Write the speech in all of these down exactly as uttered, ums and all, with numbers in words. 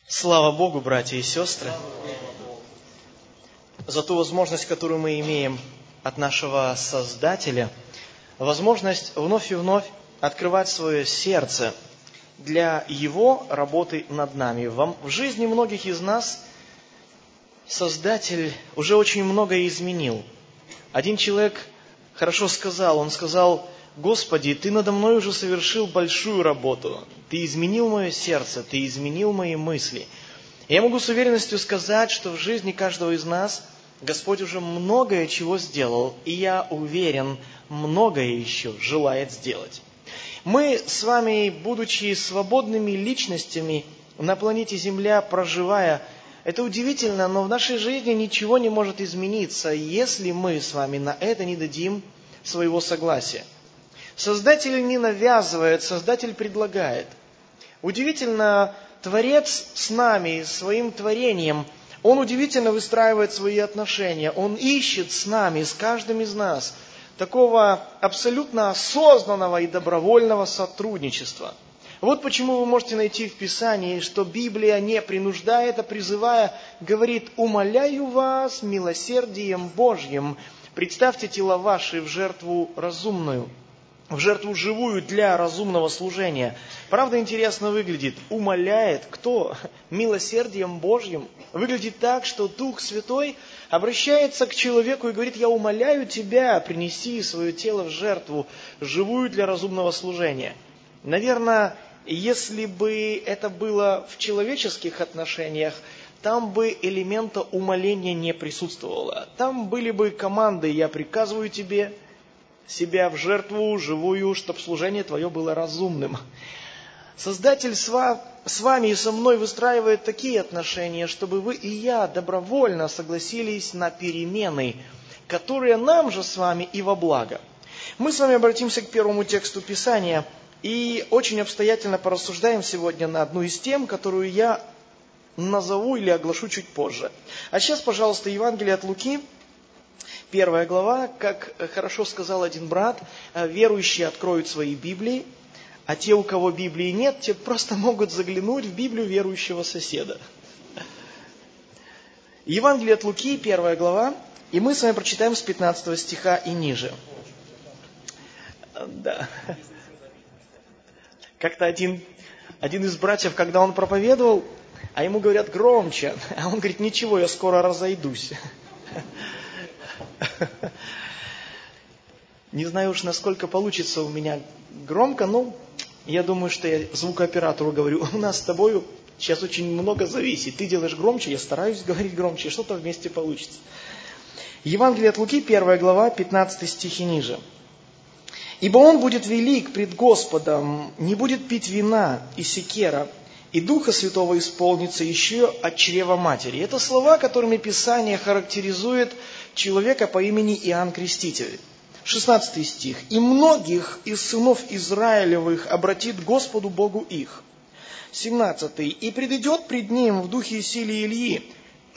Слава Богу, братья и сестры, за ту возможность, которую мы имеем от нашего Создателя, возможность вновь и вновь открывать свое сердце для Его работы над нами. В жизни многих из нас Создатель уже очень многое изменил. Один человек хорошо сказал, он сказал: «Господи, Ты надо мной уже совершил большую работу. Ты изменил мое сердце, Ты изменил мои мысли». Я могу с уверенностью сказать, что в жизни каждого из нас Господь уже многое чего сделал, и я уверен, многое еще желает сделать. Мы с вами, будучи свободными личностями на планете Земля, проживая, это удивительно, но в нашей жизни ничего не может измениться, если мы с вами на это не дадим своего согласия. Создатель не навязывает, Создатель предлагает. Удивительно, Творец с нами, своим творением, Он удивительно выстраивает свои отношения. Он ищет с нами, с каждым из нас, такого абсолютно осознанного и добровольного сотрудничества. Вот почему вы можете найти в Писании, что Библия не принуждает, а призывая, говорит: «Умоляю вас милосердием Божьим, представьте тела ваши в жертву разумную». В жертву живую для разумного служения. Правда, интересно выглядит. Умоляет кто? Милосердием Божьим. Выглядит так, что Дух Святой обращается к человеку и говорит: «Я умоляю тебя, принеси свое тело в жертву живую для разумного служения». Наверное, если бы это было в человеческих отношениях, там бы элемента умоления не присутствовало. Там были бы команды: «Я приказываю тебе себя в жертву живую, чтобы служение твое было разумным». Создатель с вами и со мной выстраивает такие отношения, чтобы вы и я добровольно согласились на перемены, которые нам же с вами и во благо. Мы с вами обратимся к первому тексту Писания и очень обстоятельно порассуждаем сегодня на одну из тем, которую я назову или оглашу чуть позже. А сейчас, пожалуйста, Евангелие от Луки, первая глава. Как хорошо сказал один брат, верующие откроют свои Библии, а те, у кого Библии нет, те просто могут заглянуть в Библию верующего соседа. Евангелие от Луки, первая глава, и мы с вами прочитаем с пятнадцатого стиха и ниже. Да. Как-то один, один из братьев, когда он проповедовал, а ему говорят: громче, а он говорит: ничего, я скоро разойдусь. Не знаю уж, насколько получится у меня громко, но я думаю, что я звукооператору говорю: у нас с тобой сейчас очень много зависит. Ты делаешь громче, я стараюсь говорить громче, и что-то вместе получится. Евангелие от Луки, первая глава, пятнадцатый стих и ниже. «Ибо он будет велик пред Господом, не будет пить вина и секера, и Духа Святого исполнится еще от чрева матери». Это слова, которыми Писание характеризует человека по имени Иоанн Креститель. шестнадцатый стих. «И многих из сынов Израилевых обратит Господу Богу их». семнадцатый. «И предидет пред ним в духе и силе Илии,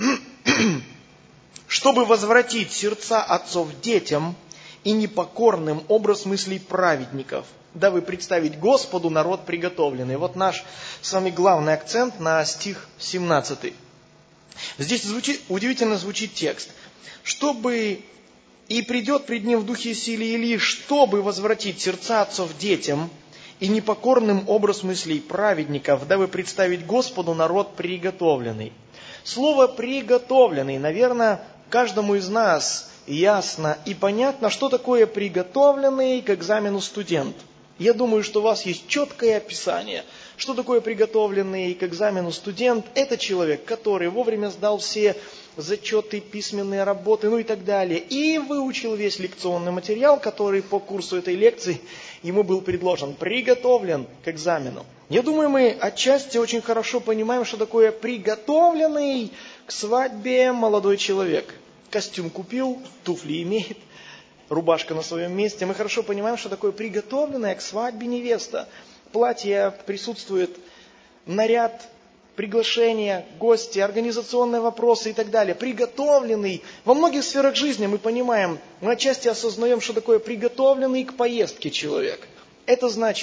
чтобы возвратить сердца отцов детям и непокорным образ мыслей праведников, дабы представить Господу народ приготовленный». Вот наш с вами главный акцент на стих семнадцатый. Здесь звучит, удивительно звучит текст. «Чтобы и придет пред ним в духе и силе Илии, чтобы возвратить сердца отцов детям и непокорным образ мыслей праведников, дабы представить Господу народ приготовленный». Слово «приготовленный», наверное, каждому из нас ясно и понятно, что такое приготовленный к экзамену студент. Я думаю, что у вас есть четкое описание, что такое приготовленный к экзамену студент. Это человек, который вовремя сдал все зачеты, письменные работы, ну и так далее, и выучил весь лекционный материал, который по курсу этой лекции ему был предложен, приготовлен к экзамену. Я думаю, мы отчасти очень хорошо понимаем, что такое приготовленный к свадьбе молодой человек. Костюм купил, туфли имеет, рубашка на своем месте. Мы хорошо понимаем, что такое приготовленная к свадьбе невеста. Платье присутствует, наряд, приглашения, гости, организационные вопросы и так далее. Приготовленный. Во многих сферах жизни мы понимаем, мы отчасти осознаем, что такое приготовленный к поездке человек. Это значит,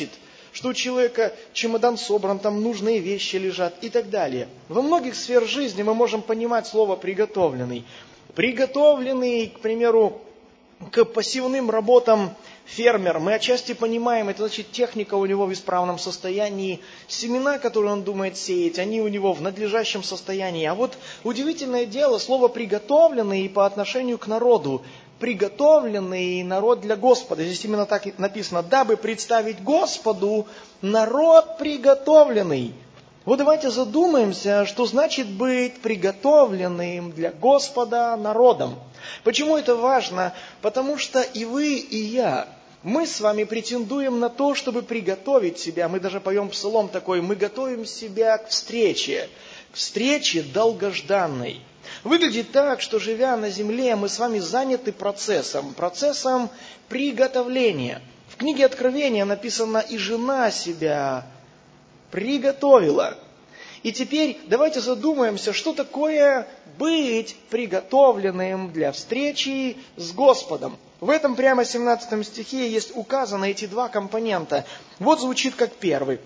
что у человека чемодан собран, там нужные вещи лежат и так далее. Во многих сферах жизни мы можем понимать слово «приготовленный». Приготовленный, к примеру, к пассивным работам фермер. Мы отчасти понимаем, это значит, техника у него в исправном состоянии, семена, которые он думает сеять, они у него в надлежащем состоянии. А вот удивительное дело, слово «приготовленный» по отношению к народу. Приготовленный народ для Господа. Здесь именно так и написано, дабы представить Господу народ приготовленный. Вот давайте задумаемся, что значит быть приготовленным для Господа народом. Почему это важно? Потому что и вы, и я, мы с вами претендуем на то, чтобы приготовить себя. Мы даже поем псалом такой, мы готовим себя к встрече, к встрече долгожданной. Выглядит так, что живя на земле, мы с вами заняты процессом, процессом приготовления. В книге Откровения написано, и жена себя приготовила. И теперь давайте задумаемся, что такое быть приготовленным для встречи с Господом. В этом прямо семнадцатом стихе есть указаны эти два компонента. Вот звучит как первый.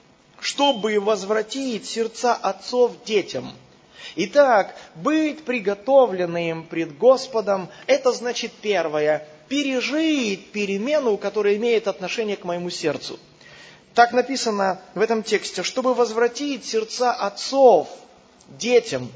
Чтобы возвратить сердца отцов детям. Итак, быть приготовленным пред Господом, это значит первое, пережить перемену, которая имеет отношение к моему сердцу. Так написано в этом тексте, чтобы возвратить сердца отцов детям.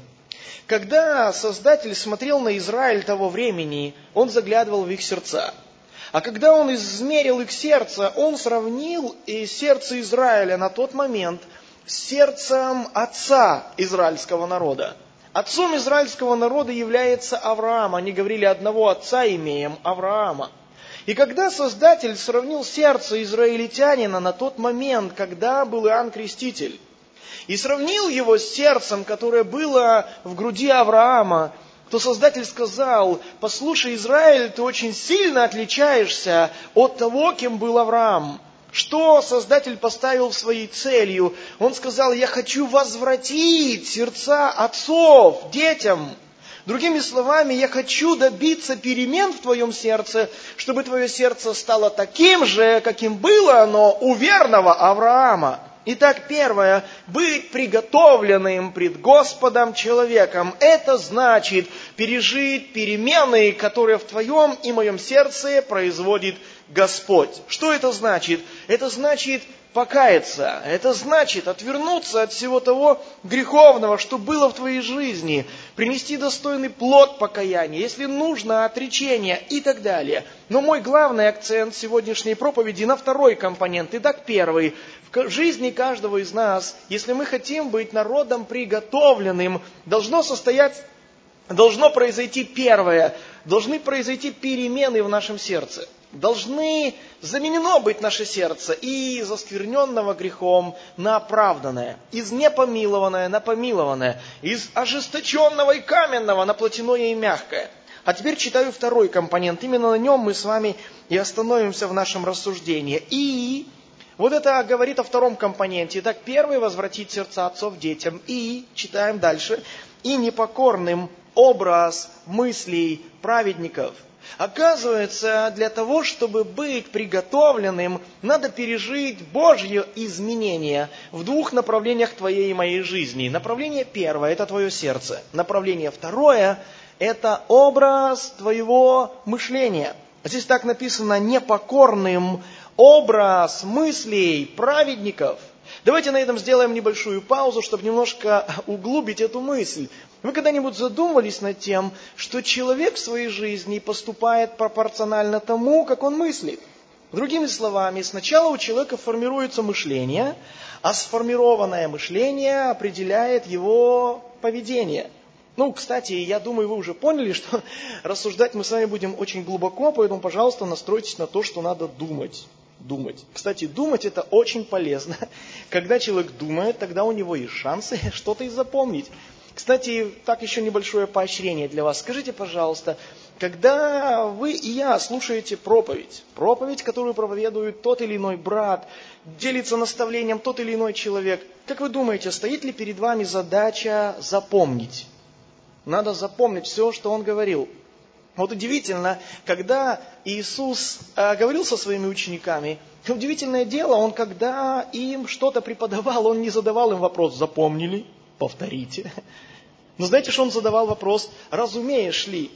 Когда Создатель смотрел на Израиль того времени, Он заглядывал в их сердца. А когда Он измерил их сердце, Он сравнил и сердце Израиля на тот момент с сердцем отца израильского народа. Отцом израильского народа является Авраам. Они говорили, одного отца имеем, Авраама. И когда Создатель сравнил сердце израильтянина на тот момент, когда был Иоанн Креститель, и сравнил его с сердцем, которое было в груди Авраама, то Создатель сказал, послушай, Израиль, ты очень сильно отличаешься от того, кем был Авраам. Что Создатель поставил своей целью? Он сказал, я хочу возвратить сердца отцов детям. Другими словами, я хочу добиться перемен в твоем сердце, чтобы твое сердце стало таким же, каким было оно у верного Авраама. Итак, первое, быть приготовленным пред Господом человеком, это значит пережить перемены, которые в твоем и моем сердце производит Господь. Что это значит? Это значит покаяться, это значит отвернуться от всего того греховного, что было в твоей жизни, принести достойный плод покаяния, если нужно, отречение и так далее. Но мой главный акцент сегодняшней проповеди на второй компонент. Итак, первый. В жизни каждого из нас, если мы хотим быть народом приготовленным, должно состоять, должно произойти первое, должны произойти перемены в нашем сердце. Должны заменено быть наше сердце из оскверненного грехом на оправданное, из непомилованное на помилованное, из ожесточенного и каменного на плотяное и мягкое. А теперь читаю второй компонент. Именно на нем мы с вами и остановимся в нашем рассуждении. И вот это говорит о втором компоненте. Итак, первый – возвратить сердца отцов детям. И, читаем дальше, и непокорным образ мыслей праведников. Оказывается, для того, чтобы быть приготовленным, надо пережить Божье изменение в двух направлениях твоей и моей жизни. Направление первое – это твое сердце. Направление второе – это образ твоего мышления. Здесь так написано «непокорным образ мыслей праведников». Давайте на этом сделаем небольшую паузу, чтобы немножко углубить эту мысль. Вы когда-нибудь задумывались над тем, что человек в своей жизни поступает пропорционально тому, как он мыслит? Другими словами, сначала у человека формируется мышление, а сформированное мышление определяет его поведение. Ну, кстати, я думаю, вы уже поняли, что рассуждать мы с вами будем очень глубоко, поэтому, пожалуйста, настройтесь на то, что надо думать. Думать. Кстати, думать это очень полезно. Когда человек думает, тогда у него есть шансы что-то и запомнить. Кстати, так еще небольшое поощрение для вас. Скажите, пожалуйста, когда вы и я слушаете проповедь, проповедь, которую проповедует тот или иной брат, делится наставлением тот или иной человек, как вы думаете, стоит ли перед вами задача запомнить? Надо запомнить все, что он говорил. Вот удивительно, когда Иисус э, говорил со своими учениками, удивительное дело, он когда им что-то преподавал, он не задавал им вопрос: запомнили? Повторите. Но знаете, что он задавал вопрос? Разумеешь ли?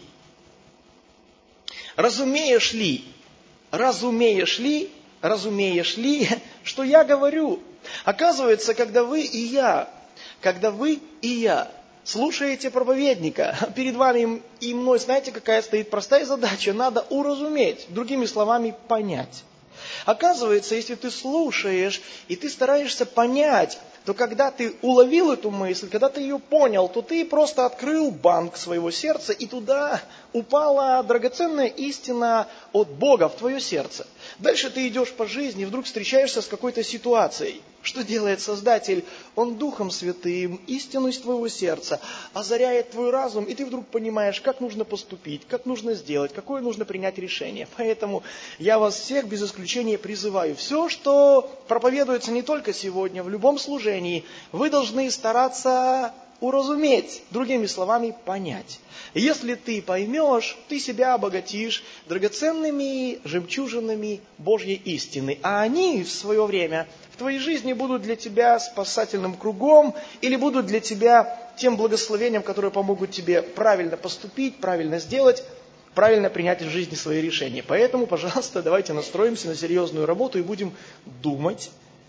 Разумеешь ли? Разумеешь ли? Разумеешь ли, что я говорю? Оказывается, когда вы и я, когда вы и я слушаете проповедника, перед вами и мной, знаете, какая стоит простая задача? Надо уразуметь, другими словами, понять. Оказывается, если ты слушаешь и ты стараешься понять, то когда ты уловил эту мысль, когда ты ее понял, то ты просто открыл банк своего сердца, и туда упала драгоценная истина от Бога в твое сердце. Дальше ты идешь по жизни, вдруг встречаешься с какой-то ситуацией. Что делает Создатель? Он Духом Святым истину из твоего сердца озаряет твой разум, и ты вдруг понимаешь, как нужно поступить, как нужно сделать, какое нужно принять решение. Поэтому я вас всех без исключения призываю. Все, что проповедуется не только сегодня, в любом служении, вы должны стараться уразуметь, другими словами, понять. Если ты поймешь, ты себя обогатишь драгоценными жемчужинами Божьей истины. А они в свое время в твоей жизни будут для тебя спасательным кругом или будут для тебя тем благословением, которые помогут тебе правильно поступить, правильно сделать, правильно принять в жизни свои решения. Поэтому, пожалуйста, давайте настроимся на серьезную работу и будем думать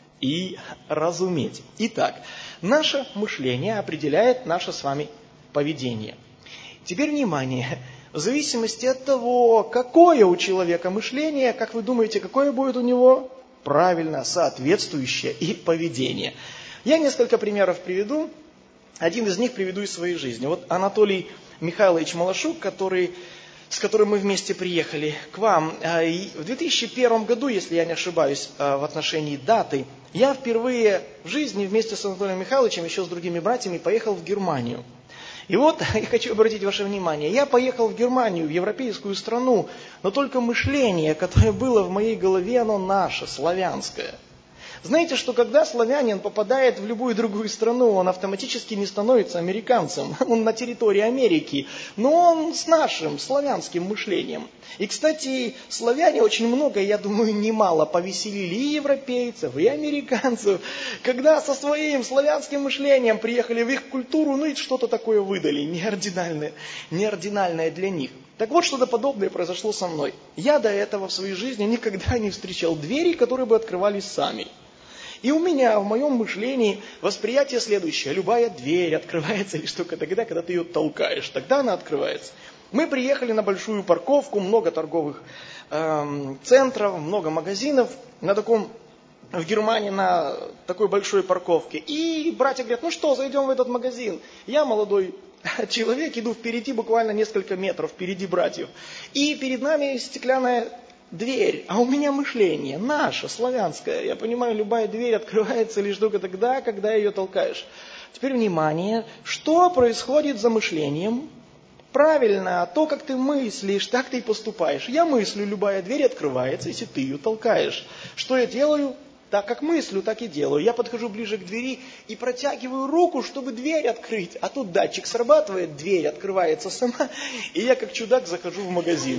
и разуметь. Итак, наше мышление определяет наше с вами поведение. Теперь внимание, в зависимости от того, какое у человека мышление, как вы думаете, какое будет у него? Правильно, соответствующее и поведение. Я несколько примеров приведу, один из них приведу из своей жизни. Вот Анатолий Михайлович Малашук, который, с которым мы вместе приехали к вам, в две тысячи первом году, если я не ошибаюсь, в отношении даты, я впервые в жизни вместе с Анатолием Михайловичем, еще с другими братьями, поехал в Германию. И вот я хочу обратить ваше внимание, я поехал в Германию, в европейскую страну, но только мышление, которое было в моей голове, оно наше, славянское. Знаете, что когда славянин попадает в любую другую страну, он автоматически не становится американцем, он на территории Америки, но он с нашим славянским мышлением. И, кстати, славяне очень много, я думаю, немало повеселили и европейцев, и американцев, когда со своим славянским мышлением приехали в их культуру, ну и что-то такое выдали, неординальное, неординальное для них. Так вот, что-то подобное произошло со мной. Я до этого в своей жизни никогда не встречал двери, которые бы открывались сами. И у меня в моем мышлении восприятие следующее. Любая дверь открывается лишь только тогда, когда ты ее толкаешь. Тогда она открывается. Мы приехали на большую парковку, много торговых эм, центров, много магазинов на таком, в Германии на такой большой парковке. И братья говорят, ну что, зайдем в этот магазин. Я молодой человек, иду впереди буквально несколько метров, впереди братьев. И перед нами стеклянная дверь, а у меня мышление наше, славянское. Я понимаю, любая дверь открывается лишь только тогда, когда ее толкаешь. Теперь внимание, что происходит за мышлением? Правильно, то, как ты мыслишь, так ты и поступаешь. Я мыслю, любая дверь открывается, если ты ее толкаешь. Что я делаю? Так как мыслю, так и делаю. Я подхожу ближе к двери и протягиваю руку, чтобы дверь открыть. А тут датчик срабатывает, дверь открывается сама, и я как чудак захожу в магазин.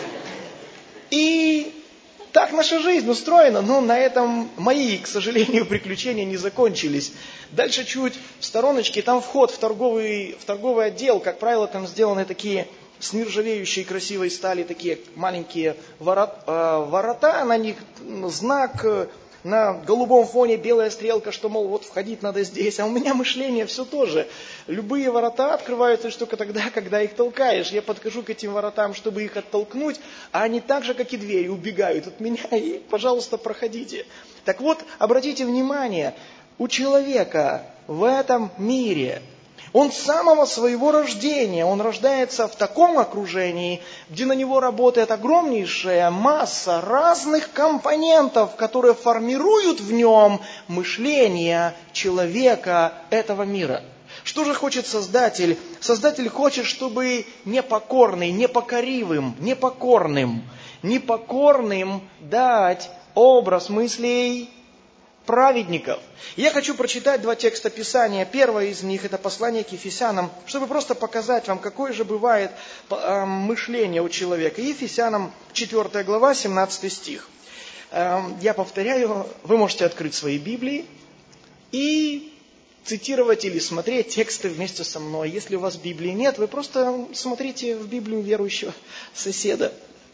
И так наша жизнь устроена, но на этом мои, к сожалению, приключения не закончились. Дальше чуть в стороночке, там вход в торговый, в торговый отдел, как правило, там сделаны такие с нержавеющей красивой стали, такие маленькие ворот, э, ворота, на них знак, э, на голубом фоне белая стрелка, что, мол, вот входить надо здесь. А у меня мышление все тоже. Любые ворота открываются лишь только тогда, когда их толкаешь. Я подхожу к этим воротам, чтобы их оттолкнуть, а они так же, как и двери, убегают от меня и, пожалуйста, проходите. Так вот, обратите внимание, у человека в этом мире, он с самого своего рождения, он рождается в таком окружении, где на него работает огромнейшая масса разных компонентов, которые формируют в нем мышление человека этого мира. Что же хочет Создатель? Создатель хочет, чтобы непокорный, непокоривым, непокорным, непокорным дать образ мыслей праведников. Я хочу прочитать два текста Писания. Первое из них — это послание к Ефесянам, чтобы просто показать вам, какое же бывает мышление у человека. Ефесянам четвёртая глава, семнадцатый стих. Я повторяю, вы можете открыть свои Библии и цитировать или смотреть тексты вместе со мной. Если у вас Библии нет, вы просто смотрите в Библию верующего соседа.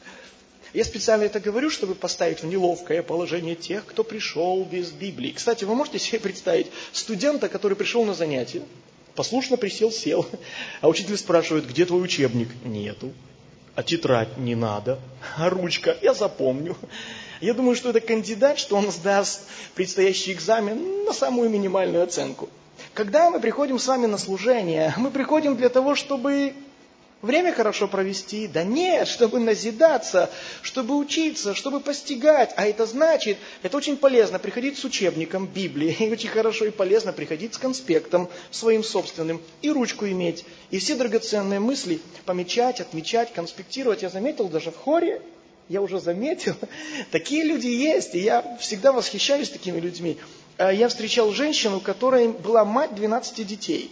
Я специально это говорю, чтобы поставить в неловкое положение тех, кто пришел без Библии. Кстати, вы можете себе представить студента, который пришел на занятие, послушно присел, сел, а учитель спрашивает: где твой учебник? Нету. А тетрадь не надо. А ручка? Я запомню. Я думаю, что это кандидат, что он сдаст предстоящий экзамен на самую минимальную оценку. Когда мы приходим с вами на служение, мы приходим для того, чтобы время хорошо провести? Да нет, чтобы назидаться, чтобы учиться, чтобы постигать. А это значит, это очень полезно приходить с учебником Библии. И очень хорошо и полезно приходить с конспектом своим собственным. И ручку иметь. И все драгоценные мысли помечать, отмечать, конспектировать. Я заметил даже в хоре, я уже заметил, такие люди есть. И я всегда восхищаюсь такими людьми. Я встречал женщину, которая была мать двенадцати детей.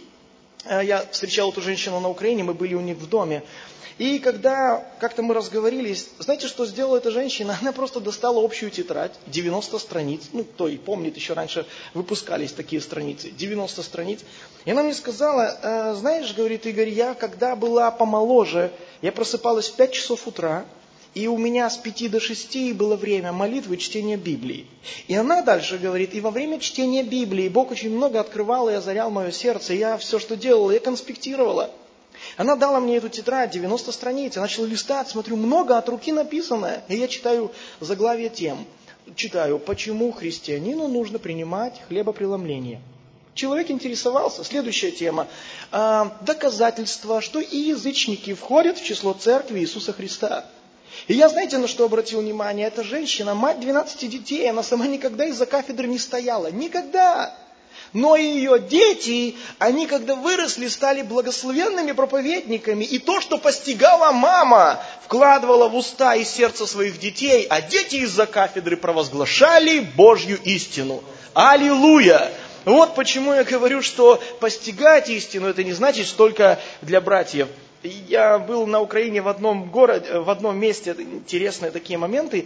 Я встречал эту женщину на Украине, мы были у них в доме. И когда как-то мы разговорились, знаете, что сделала эта женщина? Она просто достала общую тетрадь, девяносто страниц. Ну, кто и помнит, еще раньше выпускались такие страницы, девяносто страниц. И она мне сказала: знаешь, говорит, Игорь, я когда была помоложе, я просыпалась в пять часов утра, и у меня с пяти до шести было время молитвы и чтения Библии. И она дальше говорит: и во время чтения Библии Бог очень много открывал и озарял мое сердце. И я все, что делала, я конспектировала. Она дала мне эту тетрадь, девяносто страниц. Я начала листать, смотрю, много от руки написанное. И я читаю заглавие тем. Читаю: почему христианину нужно принимать хлебопреломление. Человек интересовался. Следующая тема. Доказательства, что и язычники входят в число церкви Иисуса Христа. И я, знаете, на что обратил внимание? Эта женщина, мать двенадцати детей, она сама никогда из-за кафедры не стояла. Никогда. Но и ее дети, они когда выросли, стали благословенными проповедниками. И то, что постигала мама, вкладывала в уста и сердце своих детей, а дети из-за кафедры провозглашали Божью истину. Аллилуйя! Вот почему я говорю, что постигать истину, это не значит только для братьев. Я был на Украине в одном городе, в одном месте, интересные такие моменты,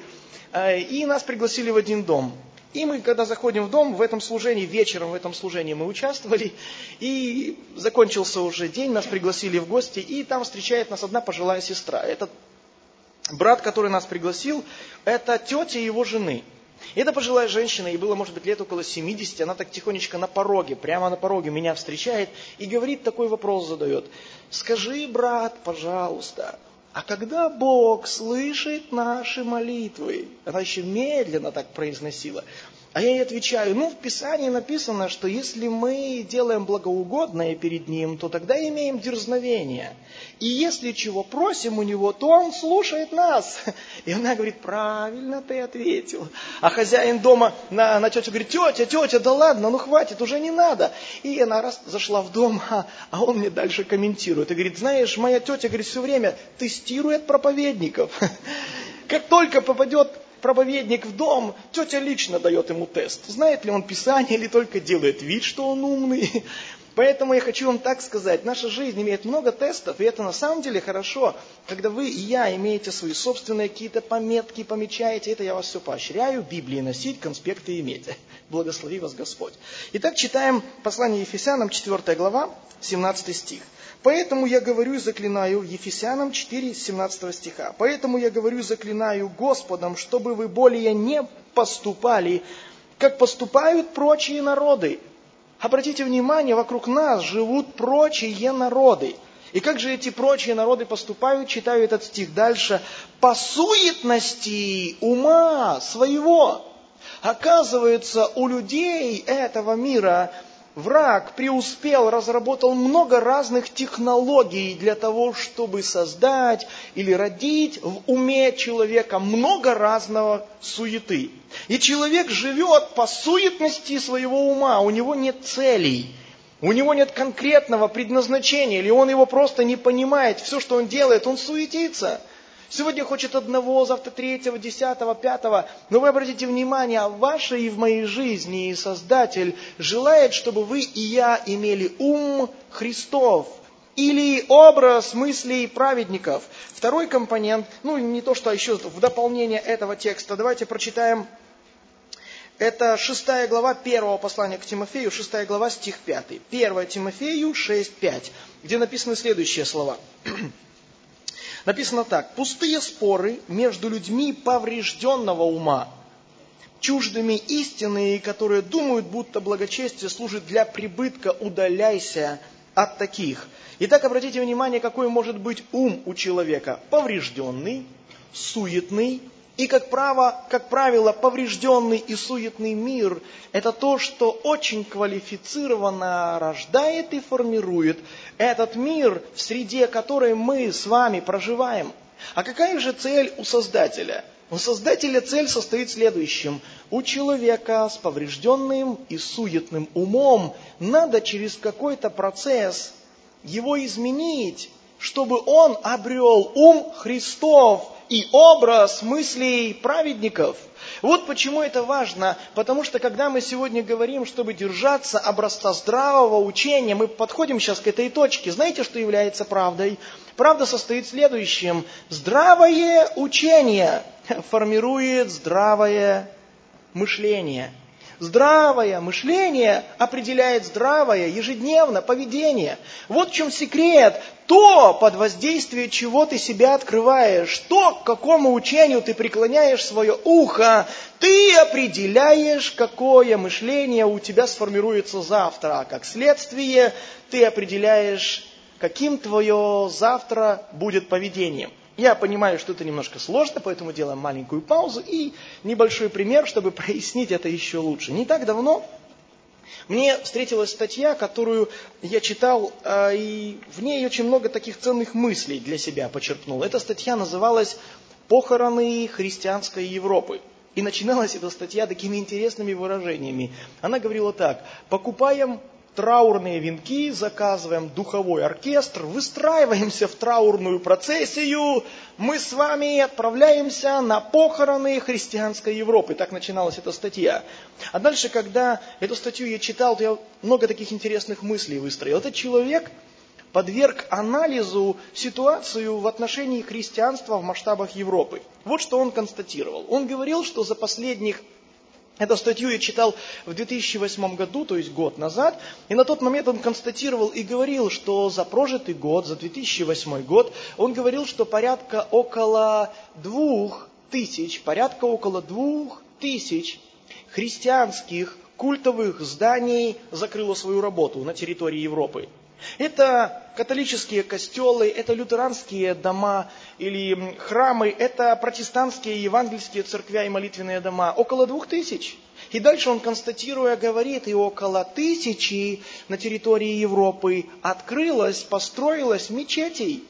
и нас пригласили в один дом. И мы, когда заходим в дом, в этом служении, вечером в этом служении мы участвовали, и закончился уже день, нас пригласили в гости, и там встречает нас одна пожилая сестра. Этот брат, который нас пригласил, это тетя его жены. И эта пожилая женщина, ей было, может быть, лет около семидесяти, она так тихонечко на пороге, прямо на пороге меня встречает и говорит, такой вопрос задает. Скажи, брат, пожалуйста, а когда Бог слышит наши молитвы? Она еще медленно так произносила. А я ей отвечаю, ну в Писании написано, что если мы делаем благоугодное перед Ним, то тогда имеем дерзновение. И если чего просим у Него, то Он слушает нас. И она говорит, правильно ты ответил. А хозяин дома на, на тетю говорит, тетя, тетя, да ладно, ну хватит, уже не надо. И она раз зашла в дом, а, а он мне дальше комментирует. И говорит, знаешь, моя тетя, говорит, все время тестирует проповедников. Как только попадет проповедник в дом, тетя лично дает ему тест. Знает ли он Писание или только делает вид, что он умный. Поэтому я хочу вам так сказать, наша жизнь имеет много тестов, и это на самом деле хорошо, когда вы и я имеете свои собственные какие-то пометки, помечаете, это я вас все поощряю, Библии носить, конспекты иметь. Благослови вас Господь. Итак, читаем послание Ефесянам, четвёртая глава, семнадцатый стих. Поэтому я говорю и заклинаю, Ефесянам четыре, семнадцатого стиха, поэтому я говорю и заклинаю Господом, чтобы вы более не поступали, как поступают прочие народы. Обратите внимание, вокруг нас живут прочие народы. И как же эти прочие народы поступают? Читаю этот стих дальше. По суетности ума своего. Оказывается, у людей этого мира враг преуспел, разработал много разных технологий для того, чтобы создать или родить в уме человека много разного суеты. И человек живет по суетности своего ума, у него нет целей, у него нет конкретного предназначения, или он его просто не понимает. Все, что он делает, он суетится. Сегодня хочет одного, завтра третьего, десятого, пятого. Но вы обратите внимание, в вашей и в моей жизни Создатель желает, чтобы вы и я имели ум Христов. Или образ мыслей праведников. Второй компонент, ну не то, что еще в дополнение этого текста, давайте прочитаем Это шестая глава первого послания к Тимофею, шестая глава, стих пятый. первое Тимофею шесть пять, где написаны следующие слова. Написано так. «Пустые споры между людьми поврежденного ума, чуждыми истины, которые думают, будто благочестие служит для прибытка, удаляйся от таких». Итак, обратите внимание, какой может быть ум у человека. Поврежденный, суетный. И, как право, как правило, поврежденный и суетный мир – это то, что очень квалифицированно рождает и формирует этот мир, в среде которой мы с вами проживаем. А какая же цель у Создателя? У Создателя цель состоит в следующем. У человека с поврежденным и суетным умом надо через какой-то процесс его изменить, чтобы он обрел ум Христов и образ мыслей праведников. Вот почему это важно, потому что когда мы сегодня говорим, чтобы держаться образца здравого учения, мы подходим сейчас к этой точке. Знаете, что является правдой? Правда состоит в следующем. Здравое учение формирует здравое мышление. Здравое мышление определяет здравое ежедневно поведение. Вот в чем секрет. То, под воздействием чего ты себя открываешь, то, к какому учению ты преклоняешь свое ухо, ты определяешь, какое мышление у тебя сформируется завтра. А как следствие, ты определяешь, каким твое завтра будет поведением. Я понимаю, что это немножко сложно, поэтому делаем маленькую паузу и небольшой пример, чтобы прояснить это еще лучше. Не так давно мне встретилась статья, которую я читал, и в ней очень много таких ценных мыслей для себя почерпнул. Эта статья называлась «Похороны христианской Европы». И начиналась эта статья такими интересными выражениями. Она говорила так: покупаем траурные венки, заказываем духовой оркестр, выстраиваемся в траурную процессию, мы с вами отправляемся на похороны христианской Европы. Так начиналась эта статья. А дальше, когда эту статью я читал, то я много таких интересных мыслей выстроил. Этот человек подверг анализу ситуацию в отношении христианства в масштабах Европы. Вот что он констатировал. Он говорил, что за последних Эту статью я читал в две тысячи восьмом году, то есть год назад, и на тот момент он констатировал и говорил, что за прожитый год, за две тысячи восьмой год, он говорил, что порядка около двух тысяч, порядка около двух тысяч христианских культовых зданий закрыло свою работу на территории Европы. Это католические костелы, это лютеранские дома или храмы, это протестантские евангельские церквя и молитвенные дома. Около двух тысяч. И дальше он, констатируя, говорит, и около тысячи на территории Европы открылось, построилось мечетей,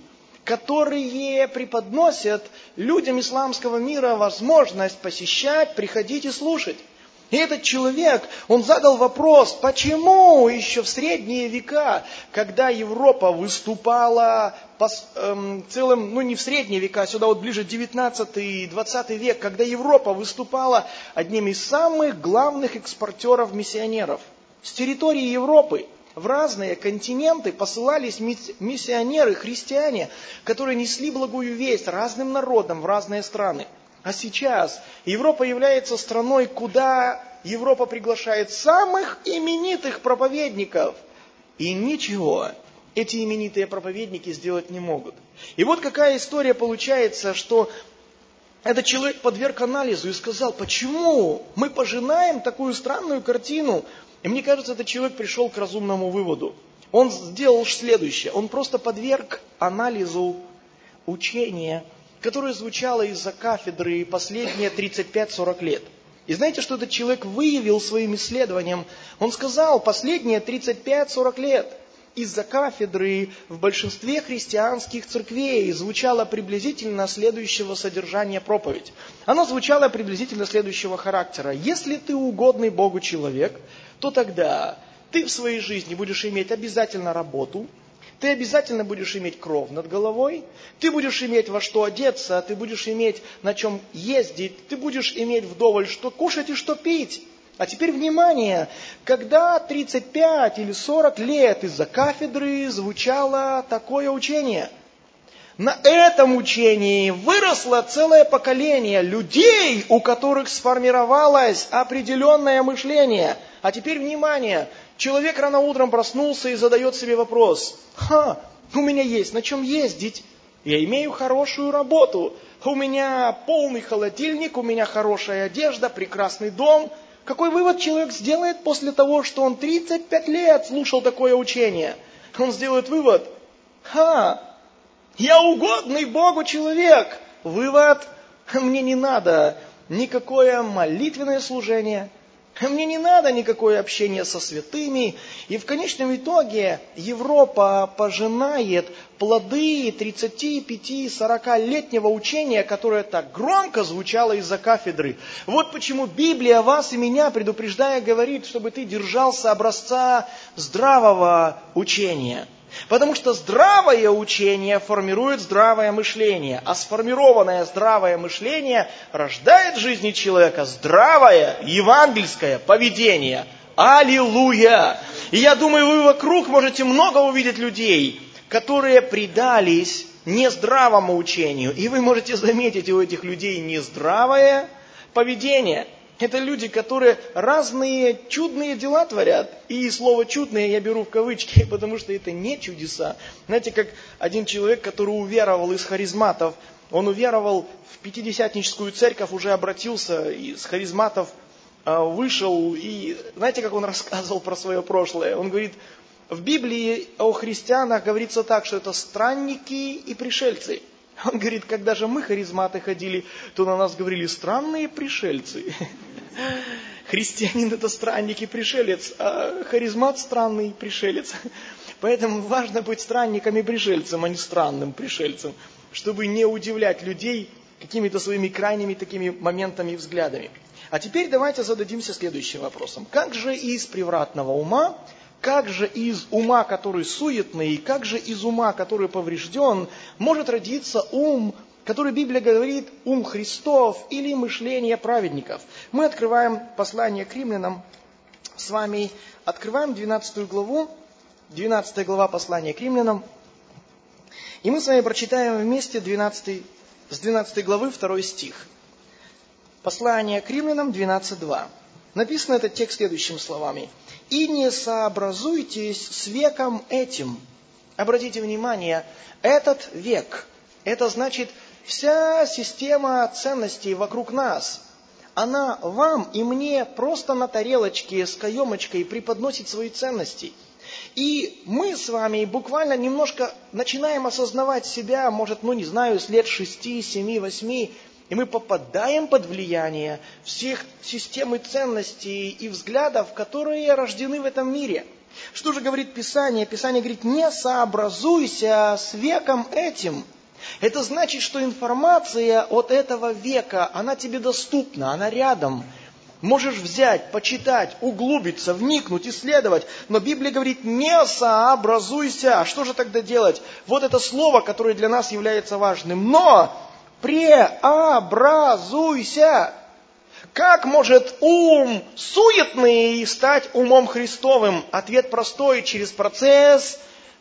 которые преподносят людям исламского мира возможность посещать, приходить и слушать. И этот человек, он задал вопрос, почему еще в средние века, когда Европа выступала по, эм, целым, ну не в средние века, сюда вот ближе девятнадцатый и двадцатый век, когда Европа выступала одним из самых главных экспортеров миссионеров. С территории Европы в разные континенты посылались миссионеры, христиане, которые несли благую весть разным народам в разные страны. А сейчас Европа является страной, куда Европа приглашает самых именитых проповедников. И ничего эти именитые проповедники сделать не могут. И вот какая история получается, что этот человек подверг анализу и сказал, почему мы пожинаем такую странную картину. И мне кажется, этот человек пришел к разумному выводу. Он сделал следующее. Он просто подверг анализу учения, которое звучало из-за кафедры последние тридцать пять сорок лет. И знаете, что этот человек выявил своим исследованием? Он сказал, последние тридцать пять сорок лет из-за кафедры в большинстве христианских церквей звучала приблизительно следующего содержания проповедь. Она звучала приблизительно следующего характера. Если ты угодный Богу человек, то тогда ты в своей жизни будешь иметь обязательно работу, ты обязательно будешь иметь кров над головой, ты будешь иметь во что одеться, ты будешь иметь на чем ездить, ты будешь иметь вдоволь что кушать и что пить. А теперь внимание, когда тридцать пять или сорок лет из-за кафедры звучало такое учение, На этом учении выросло целое поколение людей, у которых сформировалось определенное мышление. А теперь внимание, человек рано утром проснулся и задает себе вопрос: «Ха, у меня есть на чем ездить, я имею хорошую работу, у меня полный холодильник, у меня хорошая одежда, прекрасный дом». Какой вывод человек сделает после того, что он тридцать пять лет слушал такое учение? Он сделает вывод: «Ха, я угодный Богу человек». Вывод: мне не надо никакое молитвенное служение, мне не надо никакое общение со святыми. И в конечном итоге Европа пожинает плоды тридцати-пяти-сорокалетнего учения, которое так громко звучало из-за кафедры. Вот почему Библия вас и меня, предупреждая, говорит, чтобы ты держался образца здравого учения. Потому что здравое учение формирует здравое мышление, а сформированное здравое мышление рождает в жизни человека здравое евангельское поведение. Аллилуйя! И я думаю, вы вокруг можете много увидеть людей, которые предались нездравому учению. И вы можете заметить у этих людей нездравое поведение. Это люди, которые разные чудные дела творят. И слово «чудные» я беру в кавычки, потому что это не чудеса. Знаете, как один человек, который уверовал из харизматов, он уверовал в пятидесятническую церковь, уже обратился, из харизматов вышел. И знаете, как он рассказывал про свое прошлое? Он говорит, в Библии о христианах говорится так, что это странники и пришельцы. Он говорит, когда же мы, харизматы, ходили, то на нас говорили странные пришельцы. Христианин — это странник и пришелец, а харизмат — странный пришелец. Поэтому важно быть странником и пришельцем, а не странным пришельцем, чтобы не удивлять людей какими-то своими крайними такими моментами и взглядами. А теперь давайте зададимся следующим вопросом. Как же из превратного ума, как же из ума, который суетный, как же из ума, который поврежден, может родиться ум, который Библия говорит, ум Христов или мышление праведников? Мы открываем послание к римлянам с вами, открываем двенадцатую главу, двенадцатая глава послания к римлянам, и мы с вами прочитаем вместе двенадцатый, с двенадцатой главы второй стих. Послание к римлянам двенадцать два. Написано этот текст следующими словами. «И не сообразуйтесь с веком этим». Обратите внимание, этот век, это значит вся система ценностей вокруг нас, она вам и мне просто на тарелочке с каемочкой преподносит свои ценности. И мы с вами буквально немножко начинаем осознавать себя, может, ну не знаю, с лет шести, семи, восьми, и мы попадаем под влияние всех системы ценностей и взглядов, которые рождены в этом мире. Что же говорит Писание? Писание говорит, не сообразуйся с веком этим. Это значит, что информация от этого века, она тебе доступна, она рядом. Можешь взять, почитать, углубиться, вникнуть, исследовать. Но Библия говорит, не сообразуйся. А что же тогда делать? Вот это слово, которое для нас является важным. Но преобразуйся. Как может ум суетный стать умом Христовым? Ответ простой, через процесс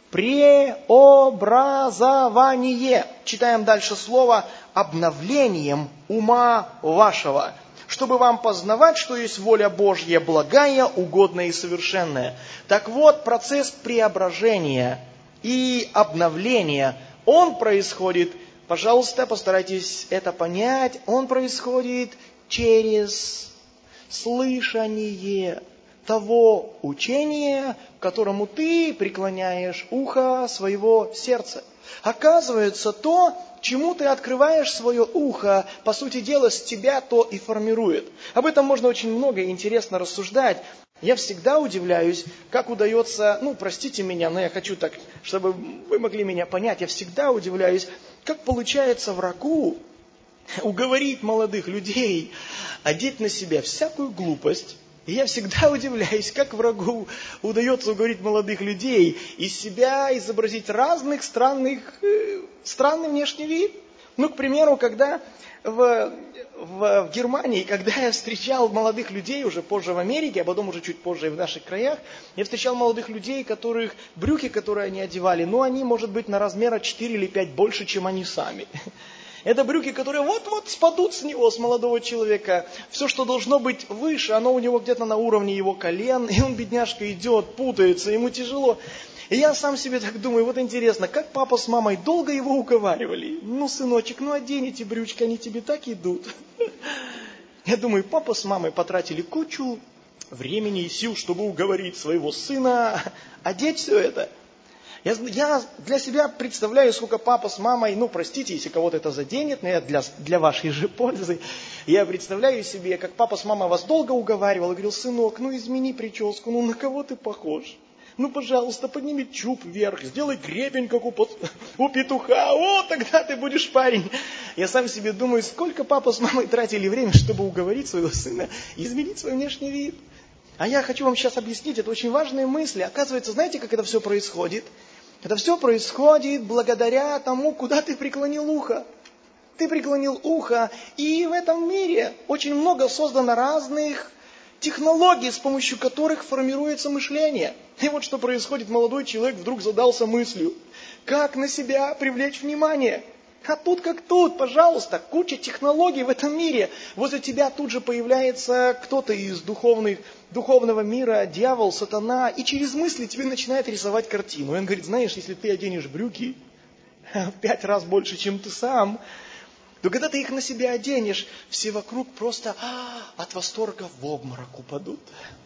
преобразования. Читаем дальше слово обновлением ума вашего, чтобы вам познавать, что есть воля Божья, благая, угодная и совершенная. Так вот, процесс преображения и обновления, он происходит, пожалуйста, постарайтесь это понять, он происходит через слышание того учения, которому ты преклоняешь ухо своего сердца. Оказывается, то, чему ты открываешь свое ухо, по сути дела, с тебя то и формирует. Об этом можно очень много и интересно рассуждать. Я всегда удивляюсь, как удается, ну, простите меня, но я хочу так, чтобы вы могли меня понять, я всегда удивляюсь, как получается врагу уговорить молодых людей одеть на себя всякую глупость. И я всегда удивляюсь, как врагу удается уговорить молодых людей из себя изобразить разных странных, э, странный внешний вид. Ну, к примеру, когда в, в, в Германии, когда я встречал молодых людей, уже позже в Америке, а потом уже чуть позже и в наших краях, я встречал молодых людей, которых брюки, которые они одевали, ну, они, может быть, на размера четыре или пять больше, чем они сами. Это брюки, которые вот-вот спадут с него, с молодого человека. Все, что должно быть выше, оно у него где-то на уровне его колен, и он, бедняжка, идет, путается, ему тяжело. И я сам себе так думаю, вот интересно, как папа с мамой долго его уговаривали. Ну, сыночек, ну одень эти брючки, они тебе так идут. Я думаю, папа с мамой потратили кучу времени и сил, чтобы уговорить своего сына одеть все это. Я, я для себя представляю, сколько папа с мамой, ну, простите, если кого-то это заденет, но я для, для вашей же пользы, я представляю себе, как папа с мамой вас долго уговаривал, и говорил, сынок, ну, измени прическу, ну, на кого ты похож? Ну, пожалуйста, подними чуб вверх, сделай гребень, как у, у петуха, о, тогда ты будешь парень. Я сам себе думаю, сколько папа с мамой тратили время, чтобы уговорить своего сына изменить свой внешний вид. А я хочу вам сейчас объяснить, это очень важные мысли. Оказывается, знаете, как это все происходит? Это все происходит благодаря тому, куда ты преклонил ухо. Ты преклонил ухо, и в этом мире очень много создано разных технологий, с помощью которых формируется мышление. И вот что происходит, молодой человек вдруг задался мыслью, как на себя привлечь внимание. А тут как тут, пожалуйста, куча технологий в этом мире. Возле тебя тут же появляется кто-то из духовных, духовного мира, дьявол, сатана, и через мысли тебе начинает рисовать картину. И он говорит, знаешь, если ты оденешь брюки в пять раз больше, чем ты сам, то когда ты их на себя оденешь, все вокруг просто а, от восторга в обморок упадут.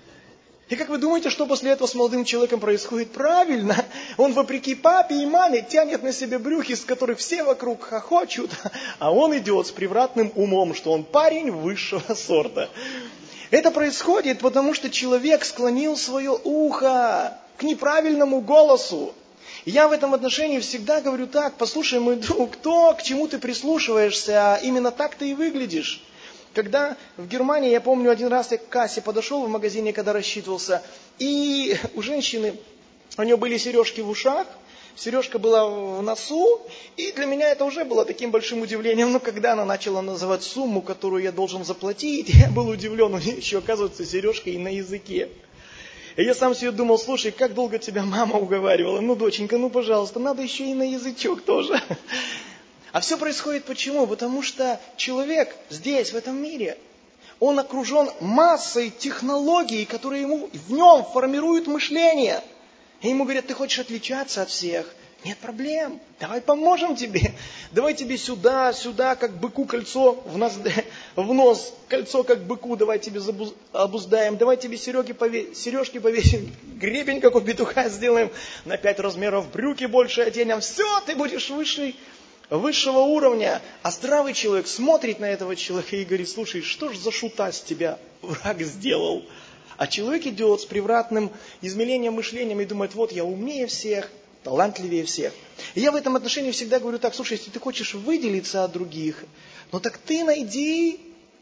И как вы думаете, что после этого с молодым человеком происходит? Правильно, он вопреки папе и маме тянет на себе брюки, с которых все вокруг хохочут, а он идет с превратным умом, что он парень высшего сорта. Это происходит, потому что человек склонил свое ухо к неправильному голосу. Я в этом отношении всегда говорю так, послушай, мой друг, то, к чему ты прислушиваешься, именно так ты и выглядишь. Когда в Германии, я помню, один раз я к кассе подошел в магазине, когда рассчитывался, и у женщины, у нее были сережки в ушах, сережка была в носу, и для меня это уже было таким большим удивлением. Но когда она начала называть сумму, которую я должен заплатить, я был удивлен, у нее еще, оказывается, сережка и на языке. И я сам себе думал, слушай, как долго тебя мама уговаривала? Ну, доченька, ну, пожалуйста, надо еще и на язычок тоже. А все происходит почему? Потому что человек здесь, в этом мире, он окружен массой технологий, которые ему, в нем формируют мышление. И ему говорят, ты хочешь отличаться от всех? Нет проблем, давай поможем тебе. Давай тебе сюда, сюда, как быку кольцо в нос, в нос кольцо, как быку, давай тебе обуздаем. Давай тебе сереги пове, сережки повесим, гребень, как у петуха сделаем, на пять размеров брюки больше оденем. Все, ты будешь высший. Высшего уровня, а здравый человек смотрит на этого человека и говорит, слушай, что ж за шута с тебя враг сделал? А человек идет с превратным измерением мышления и думает, вот я умнее всех, талантливее всех. И я в этом отношении всегда говорю так, слушай, если ты хочешь выделиться от других, ну так ты найди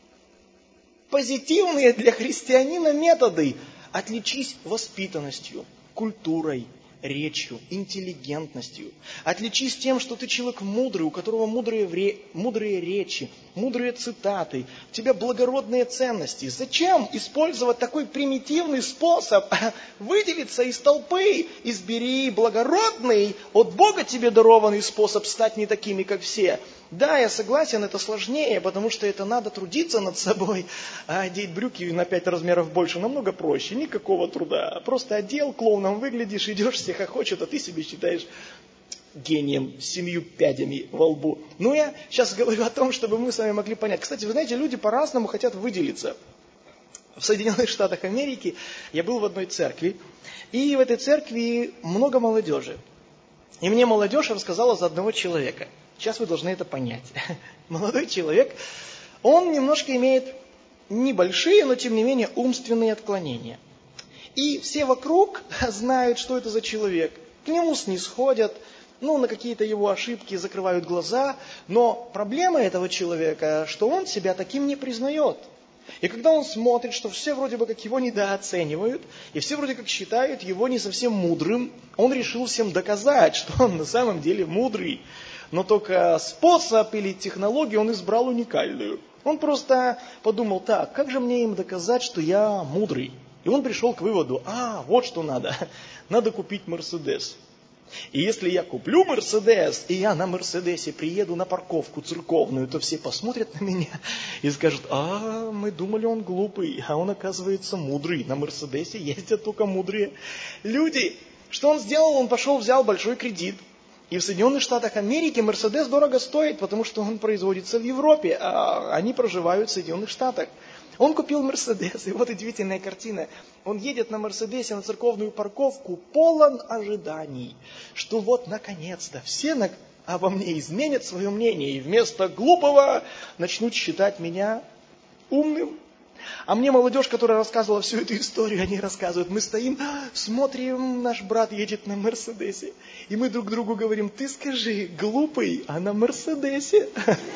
позитивные для христианина методы. Отличись воспитанностью, культурой, речью, интеллигентностью. Отличись тем, что ты человек мудрый, у которого мудрые, вре... мудрые речи, мудрые цитаты, у тебя благородные ценности. Зачем использовать такой примитивный способ выделиться из толпы? Избери благородный, от Бога тебе дарованный способ стать не такими, как все. Да, я согласен, это сложнее, потому что это надо трудиться над собой. А одеть брюки на пять размеров больше намного проще, никакого труда. Просто одел, клоуном выглядишь, идешь, все хохочут, а ты себе считаешь гением с семью пядями во лбу. Ну, я сейчас говорю о том, чтобы мы с вами могли понять. Кстати, вы знаете, люди по-разному хотят выделиться. В Соединенных Штатах Америки я был в одной церкви, и в этой церкви много молодежи. И мне молодежь рассказала за одного человека. Сейчас вы должны это понять. Молодой человек, он немножко имеет небольшие, но тем не менее умственные отклонения. И все вокруг знают, что это за человек. К нему снисходят, ну, на какие-то его ошибки закрывают глаза. Но проблема этого человека, что он себя таким не признает. И когда он смотрит, что все вроде бы как его недооценивают, и все вроде как считают его не совсем мудрым, он решил всем доказать, что он на самом деле мудрый. Но только способ или технологию он избрал уникальную. Он просто подумал, так, как же мне им доказать, что я мудрый? И он пришел к выводу, а, вот что надо, надо купить Мерседес. И если я куплю Мерседес, и я на Мерседесе приеду на парковку церковную, то все посмотрят на меня и скажут, а, мы думали, он глупый, а он, оказывается, мудрый. На Мерседесе ездят только мудрые люди. Что он сделал? Он пошел, взял большой кредит. И в Соединенных Штатах Америки Мерседес дорого стоит, потому что он производится в Европе, а они проживают в Соединенных Штатах. Он купил Мерседес, и вот удивительная картина. Он едет на Мерседесе на церковную парковку, полон ожиданий, что вот наконец-то все на... обо мне изменят свое мнение, и вместо глупого начнут считать меня умным. А мне молодежь, которая рассказывала всю эту историю, они рассказывают, мы стоим, смотрим, наш брат едет на Мерседесе, и мы друг другу говорим, ты скажи, глупый, а на Мерседесе?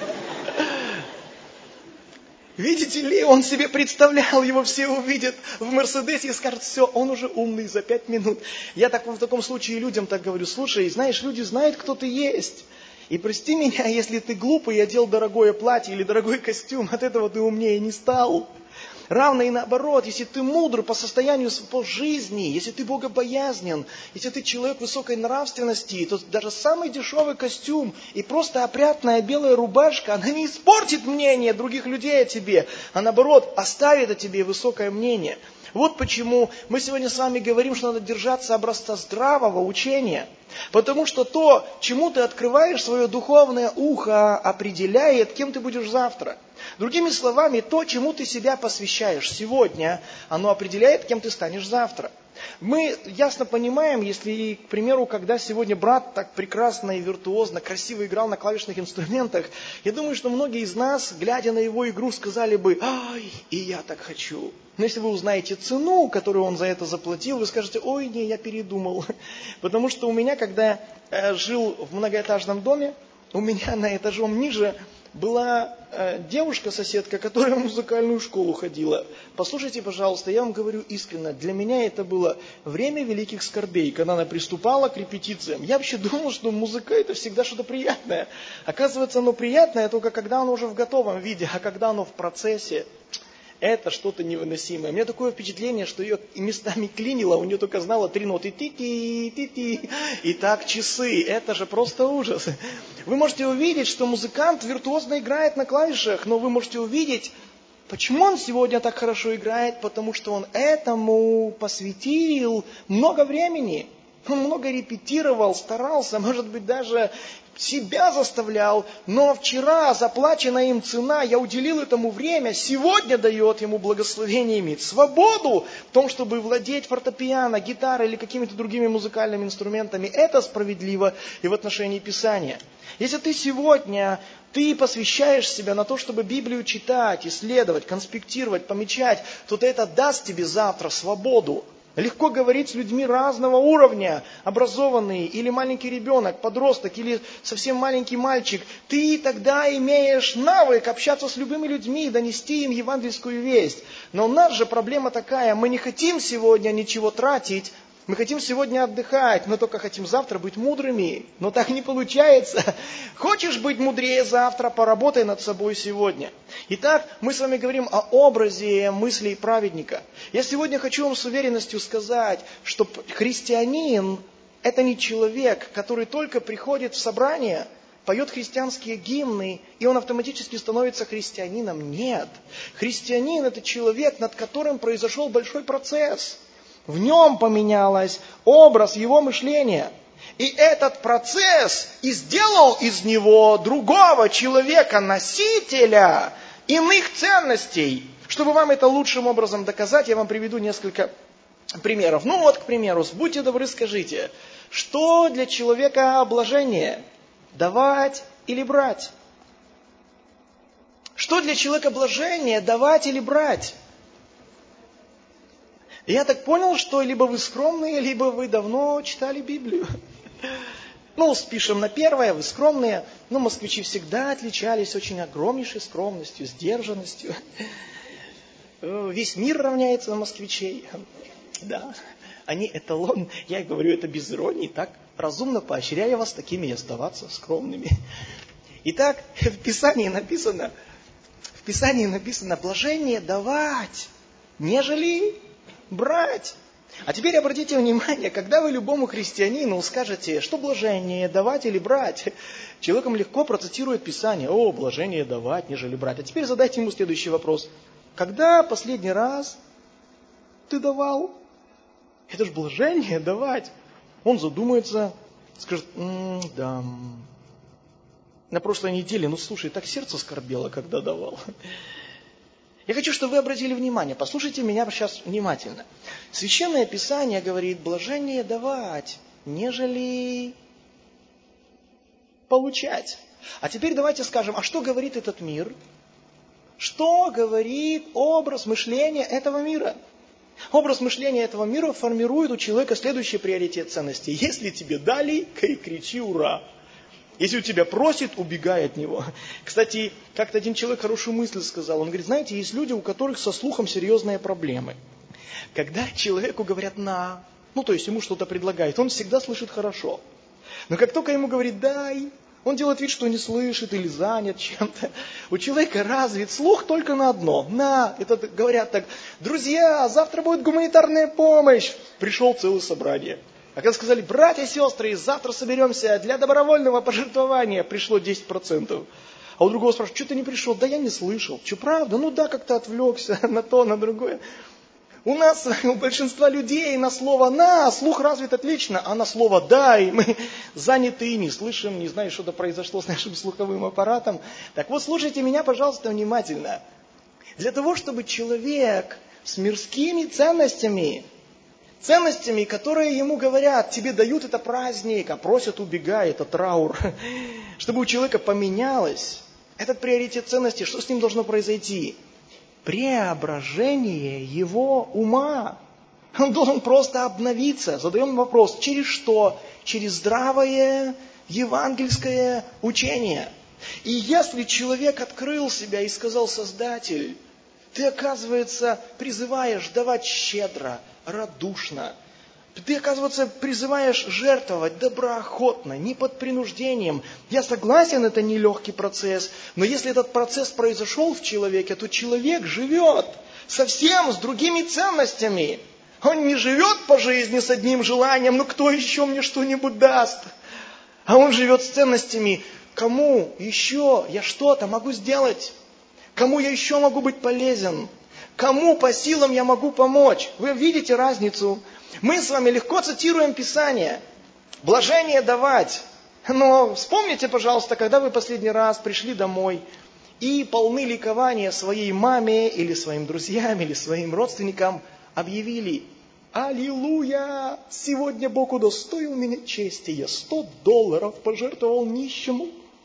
Видите ли, он себе представлял, его все увидят в Мерседесе и скажут, все, он уже умный за пять минут. Я так, в таком случае людям так говорю, слушай, знаешь, люди знают, кто ты есть. И прости меня, если ты глупый и одел дорогое платье или дорогой костюм, от этого ты умнее не стал. Равно и наоборот, если ты мудр по состоянию по жизни, если ты богобоязнен, если ты человек высокой нравственности, то даже самый дешевый костюм и просто опрятная белая рубашка, она не испортит мнение других людей о тебе, а наоборот, оставит о тебе высокое мнение. Вот почему мы сегодня с вами говорим, что надо держаться образца здравого учения. Потому что то, чему ты открываешь свое духовное ухо, определяет, кем ты будешь завтра. Другими словами, то, чему ты себя посвящаешь сегодня, оно определяет, кем ты станешь завтра. Мы ясно понимаем, если, к примеру, когда сегодня брат так прекрасно и виртуозно, красиво играл на клавишных инструментах, я думаю, что многие из нас, глядя на его игру, сказали бы, ай, и я так хочу. Но если вы узнаете цену, которую он за это заплатил, вы скажете, ой, не, я передумал. Потому что у меня, когда я жил в многоэтажном доме, у меня на этажом ниже была э, девушка-соседка, которая в музыкальную школу ходила. Послушайте, пожалуйста, я вам говорю искренне, для меня это было время великих скорбей, когда она приступала к репетициям. Я вообще думал, что музыка это всегда что-то приятное. Оказывается, оно приятное только когда оно уже в готовом виде, а когда оно в процессе, это что-то невыносимое. У меня такое впечатление, что ее местами клинило, у нее только знала три ноты ти-ти, ти-ти, и так часы. Это же просто ужас. Вы можете увидеть, что музыкант виртуозно играет на клавишах, но вы можете увидеть, почему он сегодня так хорошо играет, потому что он этому посвятил много времени. Он много репетировал, старался, может быть, даже себя заставлял, но вчера заплаченная им цена, я уделил этому время, сегодня дает ему благословение иметь свободу в том, чтобы владеть фортепиано, гитарой или какими-то другими музыкальными инструментами. Это справедливо и в отношении Писания. Если ты сегодня, ты посвящаешь себя на то, чтобы Библию читать, исследовать, конспектировать, помечать, то это даст тебе завтра свободу. Легко говорить с людьми разного уровня, образованные, или маленький ребенок, подросток, или совсем маленький мальчик. Ты тогда имеешь навык общаться с любыми людьми и донести им евангельскую весть. Но у нас же проблема такая, мы не хотим сегодня ничего тратить, мы хотим сегодня отдыхать, но только хотим завтра быть мудрыми. Но так не получается. Хочешь быть мудрее завтра, поработай над собой сегодня. Итак, мы с вами говорим о образе мыслей праведника. Я сегодня хочу вам с уверенностью сказать, что христианин – это не человек, который только приходит в собрание, поет христианские гимны, и он автоматически становится христианином. Нет. Христианин – это человек, над которым произошел большой процесс. В нем поменялся образ его мышления. И этот процесс и сделал из него другого человека, носителя иных ценностей. Чтобы вам это лучшим образом доказать, я вам приведу несколько примеров. Ну вот, к примеру, будьте добры, скажите, что для человека блажение? Давать или брать? Что для человека блажение? Давать или брать? Я так понял, что либо вы скромные, либо вы давно читали Библию. Ну, спишем на первое, вы скромные. Но москвичи всегда отличались очень огромнейшей скромностью, сдержанностью. Весь мир равняется на москвичей. Да, они эталон. Я говорю это без иронии, так, разумно поощряя вас такими и оставаться скромными. Итак, в Писании написано, в Писании написано, блажение давать, нежели брать. А теперь обратите внимание, когда вы любому христианину скажете, что блажение давать или брать, человеком легко процитирует Писание. О, блажение давать, нежели брать. А теперь задайте ему следующий вопрос. Когда последний раз ты давал? Это же блажение давать. Он задумается, скажет, м-м, да, на прошлой неделе, ну слушай, так сердце скорбело, когда давал. Я хочу, чтобы вы обратили внимание, послушайте меня сейчас внимательно. Священное Писание говорит, блажение давать, нежели получать. А теперь давайте скажем, а что говорит этот мир? Что говорит образ мышления этого мира? Образ мышления этого мира формирует у человека следующий приоритет ценностей. Если тебе дали, кричи «Ура!». Если у тебя просит, убегай от него. Кстати, как-то один человек хорошую мысль сказал. Он говорит, знаете, есть люди, у которых со слухом серьезные проблемы. Когда человеку говорят «на», ну то есть ему что-то предлагают, он всегда слышит хорошо. Но как только ему говорит «дай», он делает вид, что не слышит или занят чем-то. У человека развит слух только на одно. На, это говорят так, друзья, завтра будет гуманитарная помощь. Пришел целое собрание. А когда сказали, братья и сестры, завтра соберемся для добровольного пожертвования, пришло десять процентов. А у другого спрашивают, что ты не пришел? Да я не слышал. Что, правда? Ну да, как-то отвлекся на то, на другое. У нас, у большинства людей на слово «на» слух развит отлично, а на слово «дай» мы заняты, не слышим, не знаем, что-то произошло с нашим слуховым аппаратом. Так вот, слушайте меня, пожалуйста, внимательно. Для того, чтобы человек с мирскими ценностями, ценностями, которые ему говорят, тебе дают это праздник, а просят убегай, это траур, чтобы у человека поменялось этот приоритет ценностей, что с ним должно произойти? Преображение его ума. Он должен просто обновиться. Задаем вопрос, через что? Через здравое евангельское учение. И если человек открыл себя и сказал, Создатель, ты, оказывается, призываешь давать щедро, радушно. Ты, оказывается, призываешь жертвовать доброохотно, не под принуждением. Я согласен, это нелегкий процесс, но если этот процесс произошел в человеке, то человек живет совсем с другими ценностями. Он не живет по жизни с одним желанием, ну кто еще мне что-нибудь даст? А он живет с ценностями, кому еще я что-то могу сделать? Кому я еще могу быть полезен? Кому по силам я могу помочь? Вы видите разницу? Мы с вами легко цитируем Писание. Блажение давать. Но вспомните, пожалуйста, когда вы последний раз пришли домой и полны ликования своей маме или своим друзьям или своим родственникам объявили: «Аллилуйя! Сегодня Бог удостоил меня чести, я сто долларов пожертвовал нищему».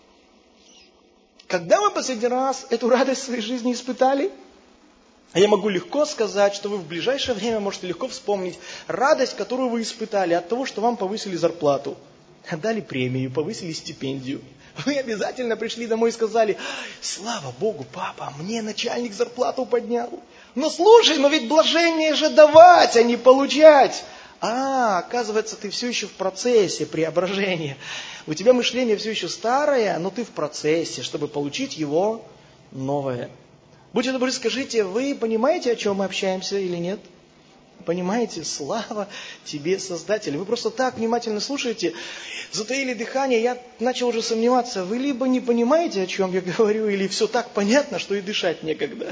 Когда вы последний раз эту радость в своей жизни испытали? Я могу легко сказать, что вы в ближайшее время можете легко вспомнить радость, которую вы испытали от того, что вам повысили зарплату, дали премию, повысили стипендию. Вы обязательно пришли домой и сказали: «Слава Богу, папа, мне начальник зарплату поднял». Но слушай, но ведь блажение же давать, а не получать. А, оказывается, ты все еще в процессе преображения. У тебя мышление все еще старое, но ты в процессе, чтобы получить его новое. Будьте добры, скажите, вы понимаете, о чем мы общаемся или нет? Понимаете? Слава тебе, Создатель. Вы просто так внимательно слушаете, затаили дыхание, я начал уже сомневаться, вы либо не понимаете, о чем я говорю, или все так понятно, что и дышать некогда.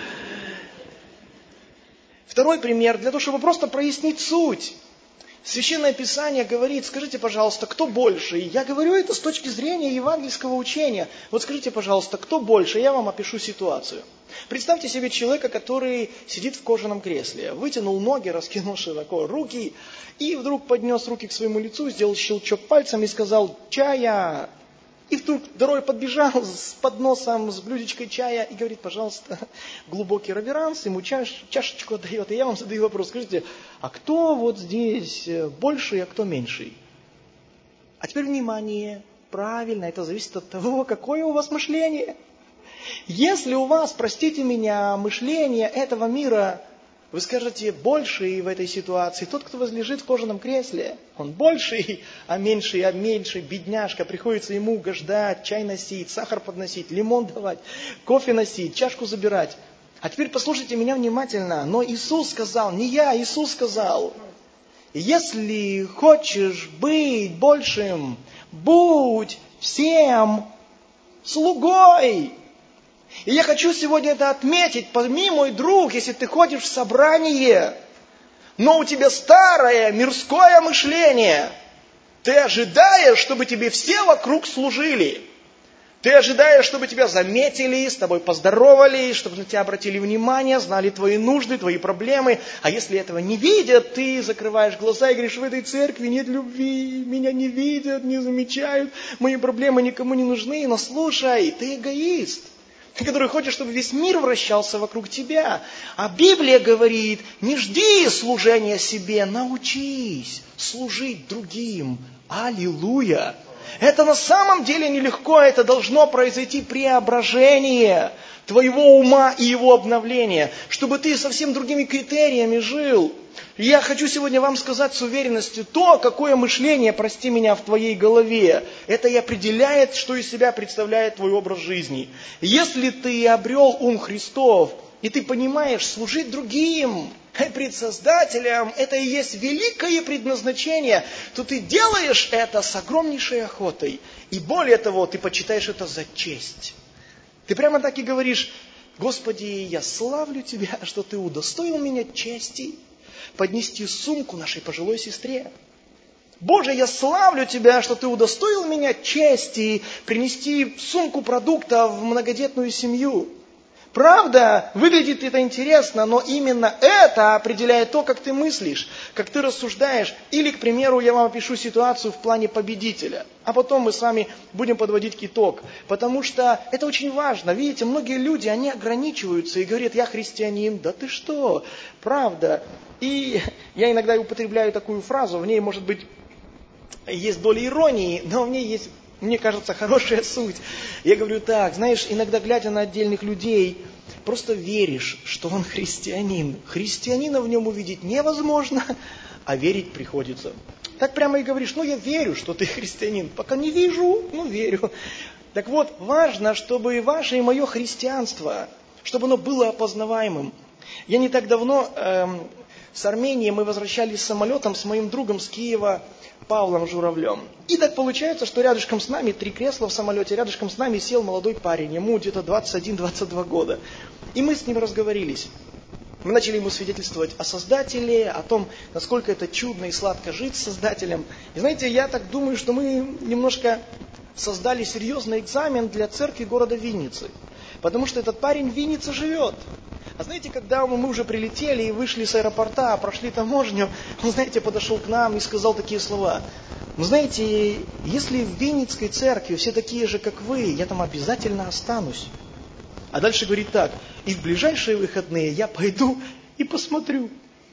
Второй пример, для того, чтобы просто прояснить суть. Священное Писание говорит, скажите, пожалуйста, кто больше? Я говорю это с точки зрения евангельского учения. Вот скажите, пожалуйста, кто больше? Я вам опишу ситуацию. Представьте себе человека, который сидит в кожаном кресле, вытянул ноги, раскинул широко руки, и вдруг поднес руки к своему лицу, сделал щелчок пальцем и сказал: «Чая!» И вдруг второй подбежал с подносом, с блюдечкой чая и говорит: «Пожалуйста». Глубокий реверанс, ему чаш, чашечку отдает. И я вам задаю вопрос, скажите, а кто вот здесь больший, а кто меньший? А теперь внимание, правильно, это зависит от того, какое у вас мышление. Если у вас, простите меня, мышление этого мира Вы скажете, больший в этой ситуации тот, кто возлежит в кожаном кресле. Он больший, а меньший, а меньший, бедняжка. Приходится ему угождать, чай носить, сахар подносить, лимон давать, кофе носить, чашку забирать. А теперь послушайте меня внимательно. Но Иисус сказал, не я, Иисус сказал, если хочешь быть большим, будь всем слугой. И я хочу сегодня это отметить. Пойми, мой друг, если ты ходишь в собрание, но у тебя старое мирское мышление, ты ожидаешь, чтобы тебе все вокруг служили. Ты ожидаешь, чтобы тебя заметили, с тобой поздоровались, чтобы на тебя обратили внимание, знали твои нужды, твои проблемы. А если этого не видят, ты закрываешь глаза и говоришь, в этой церкви нет любви, меня не видят, не замечают, мои проблемы никому не нужны. Но слушай, ты эгоист, который хочет, чтобы весь мир вращался вокруг тебя. А Библия говорит, не жди служения себе, научись служить другим. Аллилуйя! Это на самом деле нелегко, это должно произойти преображение твоего ума и его обновление, чтобы ты совсем другими критериями жил. И я хочу сегодня вам сказать с уверенностью, то, какое мышление, прости меня, в твоей голове, это и определяет, что из себя представляет твой образ жизни. Если ты обрел ум Христов, и ты понимаешь, служить другим, пред Создателем, это и есть великое предназначение, то ты делаешь это с огромнейшей охотой. И более того, ты почитаешь это за честь. Ты прямо так и говоришь, Господи, я славлю Тебя, что Ты удостоил меня чести поднести сумку нашей пожилой сестре. Боже, я славлю Тебя, что Ты удостоил меня чести принести сумку продуктов в многодетную семью. Правда, выглядит это интересно, но именно это определяет то, как ты мыслишь, как ты рассуждаешь. Или, к примеру, я вам опишу ситуацию в плане победителя. А потом мы с вами будем подводить итог. Потому что это очень важно. Видите, многие люди, они ограничиваются и говорят, я христианин. Да ты что? Правда. И я иногда употребляю такую фразу, в ней, может быть, есть доля иронии, но в ней есть, мне кажется, хорошая суть. Я говорю так, знаешь, иногда глядя на отдельных людей, просто веришь, что он христианин. Христианина в нем увидеть невозможно, а верить приходится. Так прямо и говоришь, ну я верю, что ты христианин. Пока не вижу, ну верю. Так вот, важно, чтобы и ваше, и мое христианство, чтобы оно было опознаваемым. Я не так давно эм, с Армении мы возвращались самолетом с моим другом с Киева, Павлом Журавлем. И так получается, что рядышком с нами, три кресла в самолете, рядышком с нами сел молодой парень, ему где-то двадцать один - двадцать два года. И мы с ним разговорились. Мы начали ему свидетельствовать о Создателе, о том, насколько это чудно и сладко жить с Создателем. И знаете, я так думаю, что мы немножко создали серьезный экзамен для церкви города Винницы. Потому что этот парень в Виннице живет. А знаете, когда мы уже прилетели и вышли с аэропорта, прошли таможню, он, знаете, подошел к нам и сказал такие слова. Ну, знаете, если в Винницкой церкви все такие же, как вы, я там обязательно останусь. А дальше говорит так, и в ближайшие выходные я пойду и посмотрю.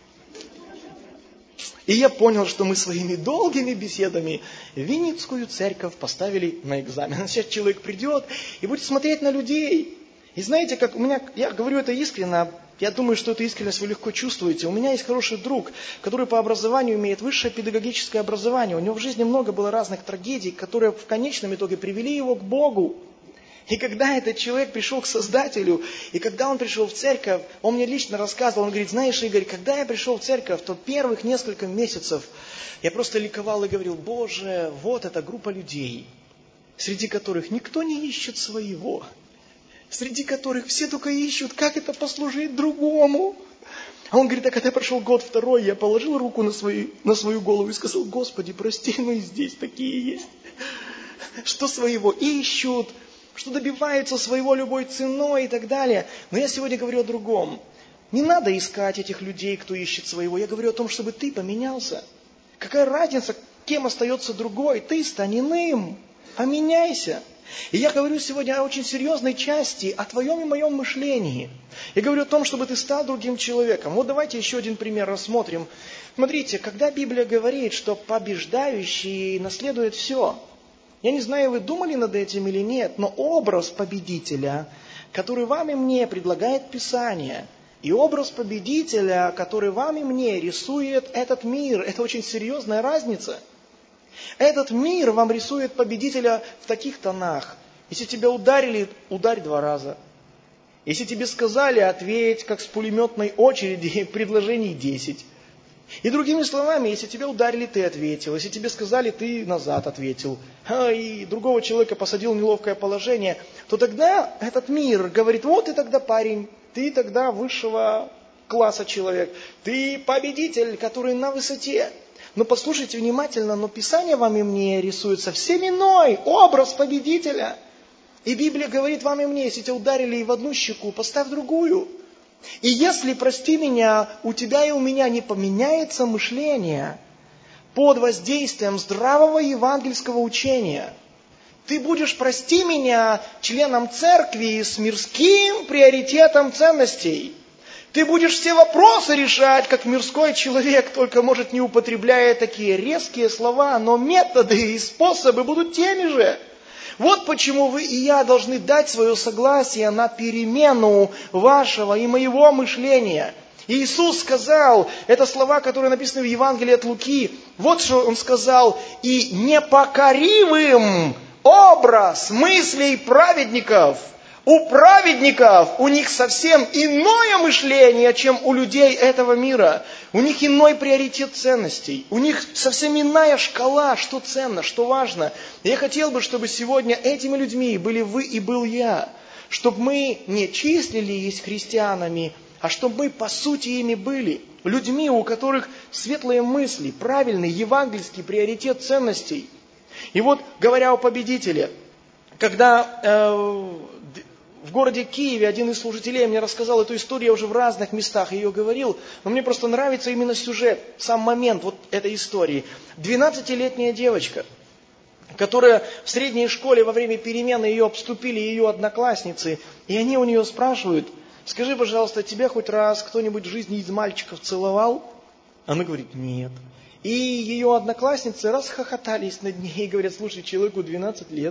И я понял, что мы своими долгими беседами Винницкую церковь поставили на экзамен. Сейчас человек придет и будет смотреть на людей. И знаете, как у меня, я говорю это искренне, я думаю, что эту искренность вы легко чувствуете. У меня есть хороший друг, который по образованию имеет высшее педагогическое образование. У него в жизни много было разных трагедий, которые в конечном итоге привели его к Богу. И когда этот человек пришел к Создателю, и когда он пришел в церковь, он мне лично рассказывал, он говорит, знаешь, Игорь, когда я пришел в церковь, то первых несколько месяцев я просто ликовал и говорил, Боже, вот эта группа людей, среди которых никто не ищет своего, среди которых все только ищут, как это послужить другому. А он говорит, а когда прошел год второй, я положил руку на свою, на свою голову и сказал, Господи, прости, но и здесь такие есть, что своего ищут, что добиваются своего любой ценой и так далее. Но я сегодня говорю о другом. Не надо искать этих людей, кто ищет своего. Я говорю о том, чтобы ты поменялся. Какая разница, кем остается другой? Ты стань иным. Поменяйся. И я говорю сегодня о очень серьезной части, о твоем и моем мышлении. Я говорю о том, чтобы ты стал другим человеком. Вот давайте еще один пример рассмотрим. Смотрите, когда Библия говорит, что побеждающий наследует все. Я не знаю, вы думали над этим или нет, но образ победителя, который вам и мне предлагает Писание, И образ победителя, который вам и мне рисует этот мир, это очень серьезная разница. Этот мир вам рисует победителя в таких тонах. Если тебя ударили, ударь два раза. Если тебе сказали, ответь, как с пулеметной очереди, предложений десять. И другими словами, если тебя ударили, ты ответил. Если тебе сказали, ты назад ответил. А, и другого человека посадил в неловкое положение, то тогда этот мир говорит, вот ты тогда парень, ты тогда высшего класса человек, ты победитель, который на высоте. Но послушайте внимательно, но Писание вам и мне рисует совсем иной образ победителя. И Библия говорит вам и мне, если тебя ударили в одну щеку, поставь другую. И если, прости меня, у тебя и у меня не поменяется мышление под воздействием здравого евангельского учения, ты будешь, прости меня, членом церкви с мирским приоритетом ценностей. Ты будешь все вопросы решать, как мирской человек, только, может, не употребляя такие резкие слова, но методы и способы будут теми же. Вот почему вы и я должны дать свое согласие на перемену вашего и моего мышления. И Иисус сказал, это слова, которые написаны в Евангелии от Луки, вот что Он сказал, «И непокоривым образ мыслей праведников». У праведников, у них совсем иное мышление, чем у людей этого мира. У них иной приоритет ценностей. У них совсем иная шкала, что ценно, что важно. И я хотел бы, чтобы сегодня этими людьми были вы и был я. Чтобы мы не числились христианами, а чтобы мы по сути ими были. Людьми, у которых светлые мысли, правильный евангельский приоритет ценностей. И вот, говоря о победителе, когда э, в городе Киеве один из служителей мне рассказал эту историю, я уже в разных местах ее говорил, но мне просто нравится именно сюжет, сам момент вот этой истории. двенадцатилетняя девочка, которая в средней школе во время перемены ее обступили ее одноклассницы, и они у нее спрашивают, скажи, пожалуйста, тебя хоть раз кто-нибудь в жизни из мальчиков целовал? Она говорит, нет. И ее одноклассницы расхохотались над ней и говорят, слушай, человеку двенадцать лет,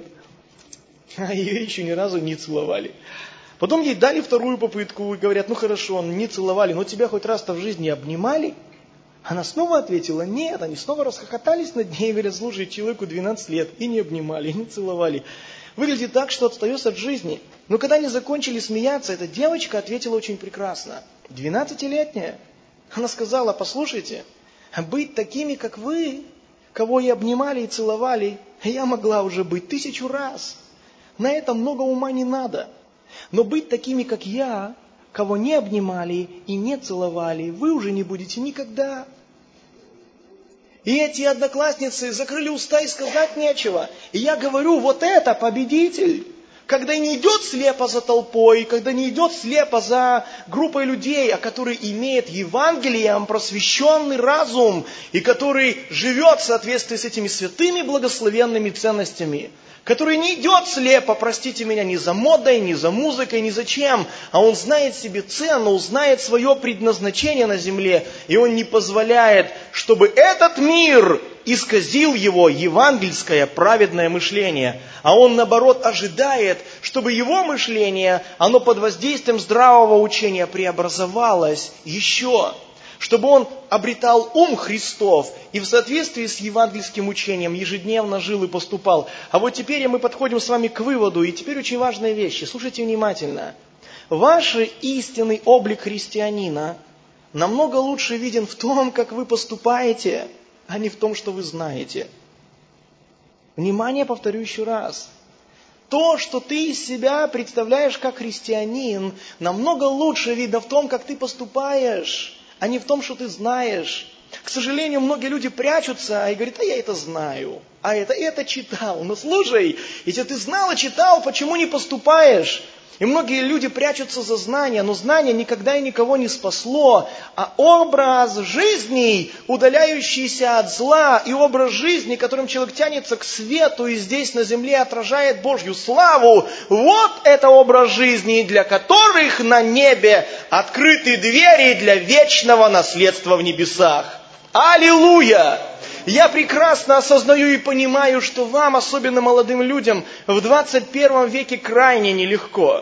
а ее еще ни разу не целовали. Потом ей дали вторую попытку и говорят, ну хорошо, не целовали, но тебя хоть раз-то в жизни обнимали? Она снова ответила, нет, они снова расхохотались над ней и говорят, слушай, человеку двенадцать лет, и не обнимали, и не целовали. Выглядит так, что отстаешь от жизни. Но когда они закончили смеяться, эта девочка ответила очень прекрасно. двенадцатилетняя. Она сказала, послушайте, быть такими, как вы, кого и обнимали, и целовали, я могла уже быть тысячу раз. На это много ума не надо. Но быть такими, как я, кого не обнимали и не целовали, вы уже не будете никогда. И эти одноклассницы закрыли уста и сказать нечего. И я говорю, вот это победитель. Когда не идет слепо за толпой, когда не идет слепо за группой людей, а который имеет Евангелием просвещенный разум, и который живет в соответствии с этими святыми благословенными ценностями, который не идет слепо, простите меня, ни за модой, ни за музыкой, ни за чем, а он знает себе цену, знает свое предназначение на земле, и он не позволяет, чтобы этот мир исказил его евангельское праведное мышление, а он, наоборот, ожидает, чтобы его мышление, оно под воздействием здравого учения преобразовалось еще, чтобы он обретал ум Христов и в соответствии с евангельским учением ежедневно жил и поступал. А вот теперь мы подходим с вами к выводу, и теперь очень важные вещи. Слушайте внимательно. Ваш истинный облик христианина намного лучше виден в том, как вы поступаете, а не в том, что вы знаете. Внимание, повторю еще раз. То, что ты из себя представляешь как христианин, намного лучше видно в том, как ты поступаешь, а не в том, что ты знаешь. К сожалению, многие люди прячутся и говорят, а я это знаю, а это, это читал. Но слушай, если ты знал и читал, почему не поступаешь? И многие люди прячутся за знания, но знание никогда и никого не спасло, а образ жизни, удаляющийся от зла, и образ жизни, которым человек тянется к свету и здесь на земле отражает Божью славу, вот это образ жизни, для которых на небе открыты двери для вечного наследства в небесах. Аллилуйя! Я прекрасно осознаю и понимаю, что вам, особенно молодым людям, в двадцать первом веке крайне нелегко.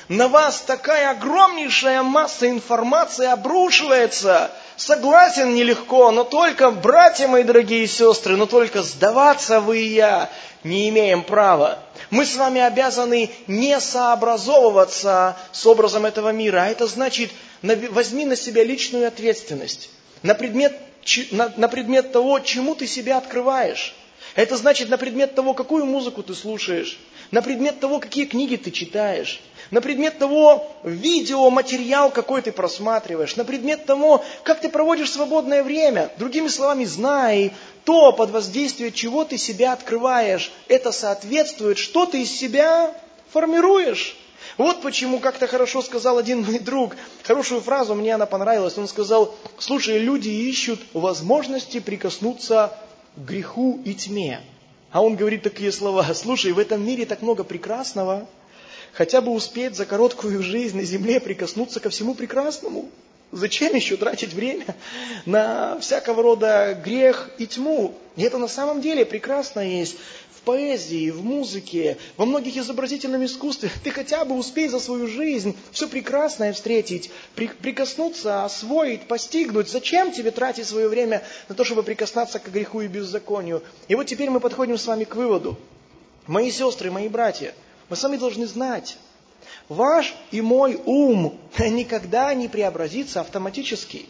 На вас такая огромнейшая масса информации обрушивается. Согласен, нелегко, но только, братья мои дорогие сестры, но только сдаваться вы и я не имеем права. Мы с вами обязаны не сообразовываться с образом этого мира. А это значит, возьми на себя личную ответственность на предмет, на, на предмет того, чему ты себя открываешь. Это значит на предмет того, какую музыку ты слушаешь, на предмет того, какие книги ты читаешь, на предмет того, видеоматериал, какой ты просматриваешь, на предмет того, как ты проводишь свободное время. Другими словами, знай то, под воздействием чего ты себя открываешь. Это соответствует, что ты из себя формируешь. Вот почему как-то хорошо сказал один мой друг, хорошую фразу, мне она понравилась. Он сказал: слушай, люди ищут возможности прикоснуться к греху и тьме. А он говорит такие слова: слушай, в этом мире так много прекрасного, хотя бы успеть за короткую жизнь на земле прикоснуться ко всему прекрасному. Зачем еще тратить время на всякого рода грех и тьму? И это на самом деле прекрасно есть в поэзии, в музыке, во многих изобразительном искусстве. Ты хотя бы успей за свою жизнь все прекрасное встретить, при, прикоснуться, освоить, постигнуть. Зачем тебе тратить свое время на то, чтобы прикоснуться к греху и беззаконию? И вот теперь мы подходим с вами к выводу. Мои сестры, мои братья, мы сами должны знать, ваш и мой ум никогда не преобразится автоматически.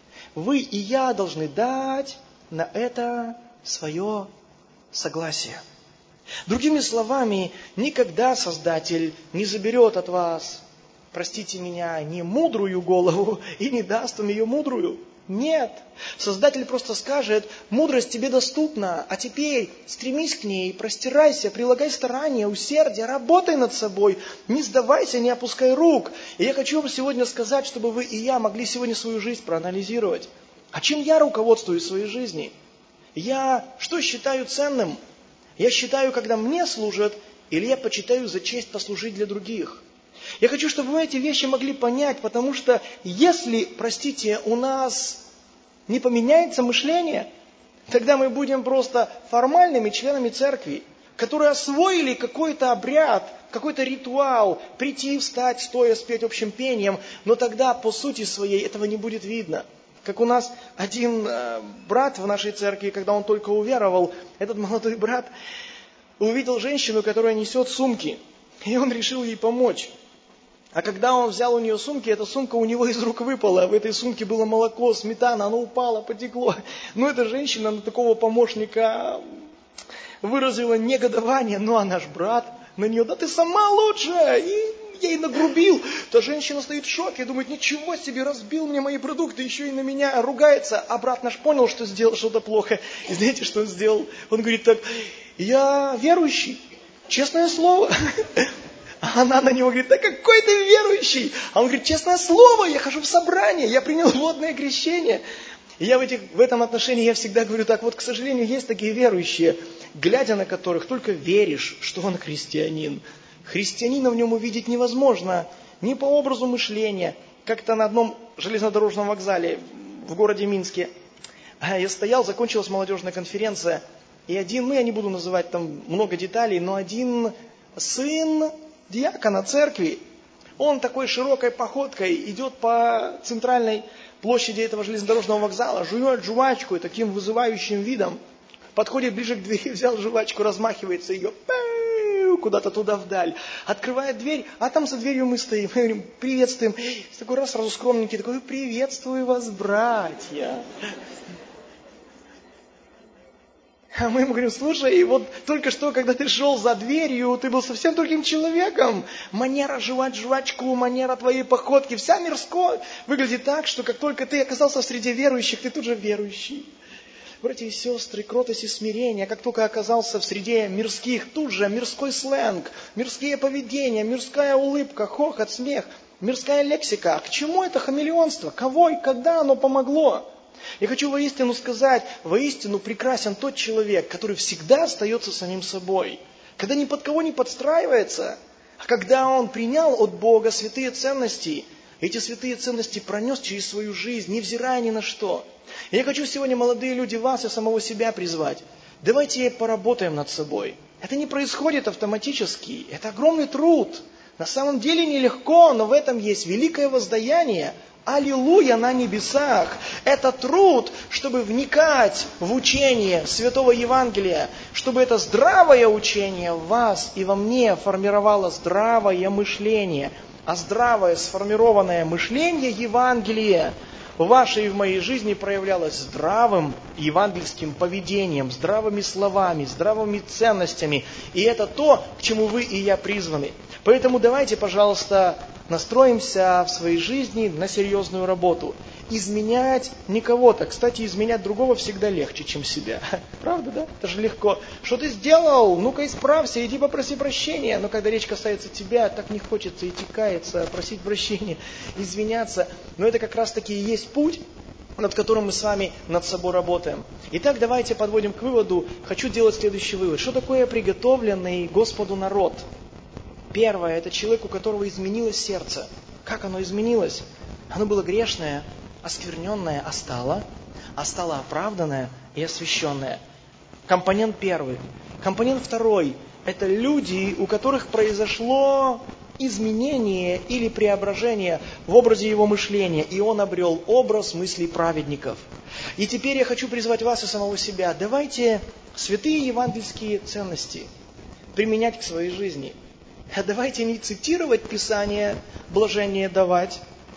Вы и я должны дать на это свое согласие. Другими словами, никогда Создатель не заберет от вас, простите меня, не мудрую голову и не даст вам ее мудрую. Нет. Создатель просто скажет: мудрость тебе доступна, а теперь стремись к ней, простирайся, прилагай старания, усердие, работай над собой, не сдавайся, не опускай рук. И я хочу вам сегодня сказать, чтобы вы и я могли сегодня свою жизнь проанализировать. А чем я руководствуюсь в своей жизни? Я что считаю ценным? Я считаю, когда мне служат, или я почитаю за честь послужить для других? Я хочу, чтобы вы эти вещи могли понять, потому что если, простите, у нас не поменяется мышление, тогда мы будем просто формальными членами церкви, которые освоили какой-то обряд, какой-то ритуал, прийти, встать, стоя, спеть общим пением, но тогда по сути своей этого не будет видно. Как у нас один э, брат в нашей церкви, когда он только уверовал, этот молодой брат увидел женщину, которая несет сумки, и он решил ей помочь. А когда он взял у нее сумки, эта сумка у него из рук выпала. В этой сумке было молоко, сметана, оно упало, потекло. Но эта женщина на такого помощника выразила негодование. Ну а наш брат на нее: да ты сама лучше! И ей нагрубил. Та женщина стоит в шоке, думает: ничего себе, разбил мне мои продукты, еще и на меня ругается. А брат наш понял, что сделал что-то плохо. И знаете, что он сделал? Он говорит так: я верующий, честное слово. А она на него говорит: да какой ты верующий? А он говорит: честное слово, я хожу в собрание, я принял водное крещение. И я в, этих, в этом отношении я всегда говорю так: вот, к сожалению, есть такие верующие, глядя на которых только веришь, что он христианин. Христианина в нем увидеть невозможно ни по образу мышления. Как-то на одном железнодорожном вокзале в городе Минске я стоял, закончилась молодежная конференция, и один, ну я не буду называть там много деталей, но один сын диакона церкви, он такой широкой походкой идет по центральной площади этого железнодорожного вокзала, жует жвачку и таким вызывающим видом, подходит ближе к двери, взял жвачку, размахивается ее куда-то туда вдаль, открывает дверь, а там за дверью мы стоим, мы говорим: приветствуем. Такой раз сразу скромненький, такой: приветствую вас, братья. А мы ему говорим: слушай, вот только что, когда ты шел за дверью, ты был совсем другим человеком. Манера жевать жвачку, манера твоей походки, вся мирская выглядит так, что как только ты оказался в среде верующих, ты тут же верующий. Братья и сестры, кротость и смирение, как только оказался в среде мирских, тут же мирской сленг, мирские поведения, мирская улыбка, хохот, смех, мирская лексика. К чему это хамелеонство? Кого и когда оно помогло? Я хочу воистину сказать, воистину прекрасен тот человек, который всегда остается самим собой, когда ни под кого не подстраивается, а когда он принял от Бога святые ценности, эти святые ценности пронес через свою жизнь, невзирая ни на что. И я хочу сегодня, молодые люди, вас и самого себя призвать. Давайте поработаем над собой. Это не происходит автоматически, это огромный труд. На самом деле нелегко, но в этом есть великое воздаяние. Аллилуйя на небесах! Это труд, чтобы вникать в учение Святого Евангелия, чтобы это здравое учение в вас и во мне формировало здравое мышление. А здравое сформированное мышление Евангелия в вашей и в моей жизни проявлялось здравым евангельским поведением, здравыми словами, здравыми ценностями. И это то, к чему вы и я призваны. Поэтому давайте, пожалуйста, настроимся в своей жизни на серьезную работу. Изменять не кого-то. Кстати, изменять другого всегда легче, чем себя. Правда, да? Это же легко. Что ты сделал? Ну-ка исправься, иди попроси прощения. Но когда речь касается тебя, так не хочется идти каяться, просить прощения, извиняться. Но это как раз-таки и есть путь, над которым мы с вами над собой работаем. Итак, давайте подводим к выводу. Хочу делать следующий вывод. Что такое приготовленный Господу народ? Первое, это человек, у которого изменилось сердце. Как оно изменилось? Оно было грешное, оскверненное, а стало, а стало оправданное и освященное. Компонент первый. Компонент второй, это люди, у которых произошло изменение или преображение в образе его мышления, и он обрел образ мыслей праведников. И теперь я хочу призвать вас и самого себя. Давайте святые евангельские ценности применять к своей жизни. Давайте не цитировать Писание, блажение давать,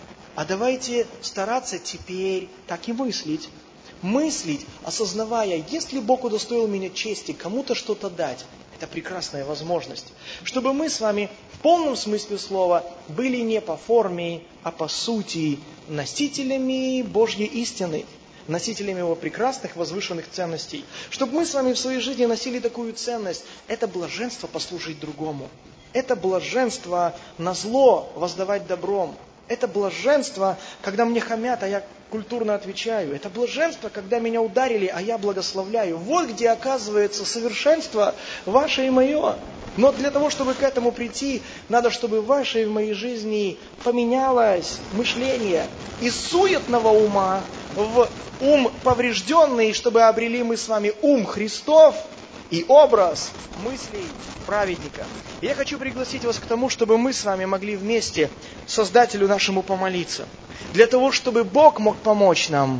а давайте стараться теперь так и мыслить. Мыслить, осознавая, если Бог удостоил меня чести кому-то что-то дать, это прекрасная возможность. Чтобы мы с вами в полном смысле слова были не по форме, а по сути носителями Божьей истины, носителями Его прекрасных возвышенных ценностей. Чтобы мы с вами в своей жизни носили такую ценность, это блаженство послужить другому. Это блаженство на зло воздавать добром. Это блаженство, когда мне хамят, а я культурно отвечаю. Это блаженство, когда меня ударили, а я благословляю. Вот где оказывается совершенство ваше и мое. Но для того, чтобы к этому прийти, надо, чтобы в вашей и в моей жизни поменялось мышление из суетного ума в ум поврежденный, чтобы обрели мы с вами ум Христов и образ мыслей праведника. И я хочу пригласить вас к тому, чтобы мы с вами могли вместе Создателю нашему помолиться. Для того, чтобы Бог мог помочь нам,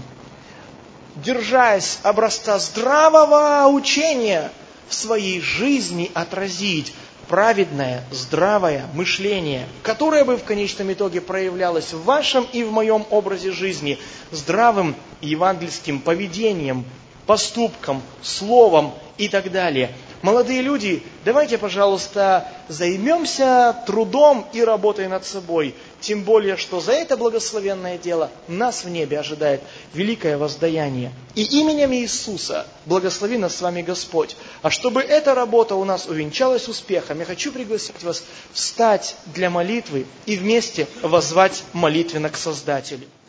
держась образца здравого учения, в своей жизни отразить праведное, здравое мышление, которое бы в конечном итоге проявлялось в вашем и в моем образе жизни здравым евангельским поведением, поступком, словом и так далее. Молодые люди, давайте, пожалуйста, займемся трудом и работой над собой. Тем более, что за это благословенное дело нас в небе ожидает великое воздаяние. И именем Иисуса благослови нас с вами Господь. А чтобы эта работа у нас увенчалась успехом, я хочу пригласить вас встать для молитвы и вместе воззвать молитвенно к Создателю.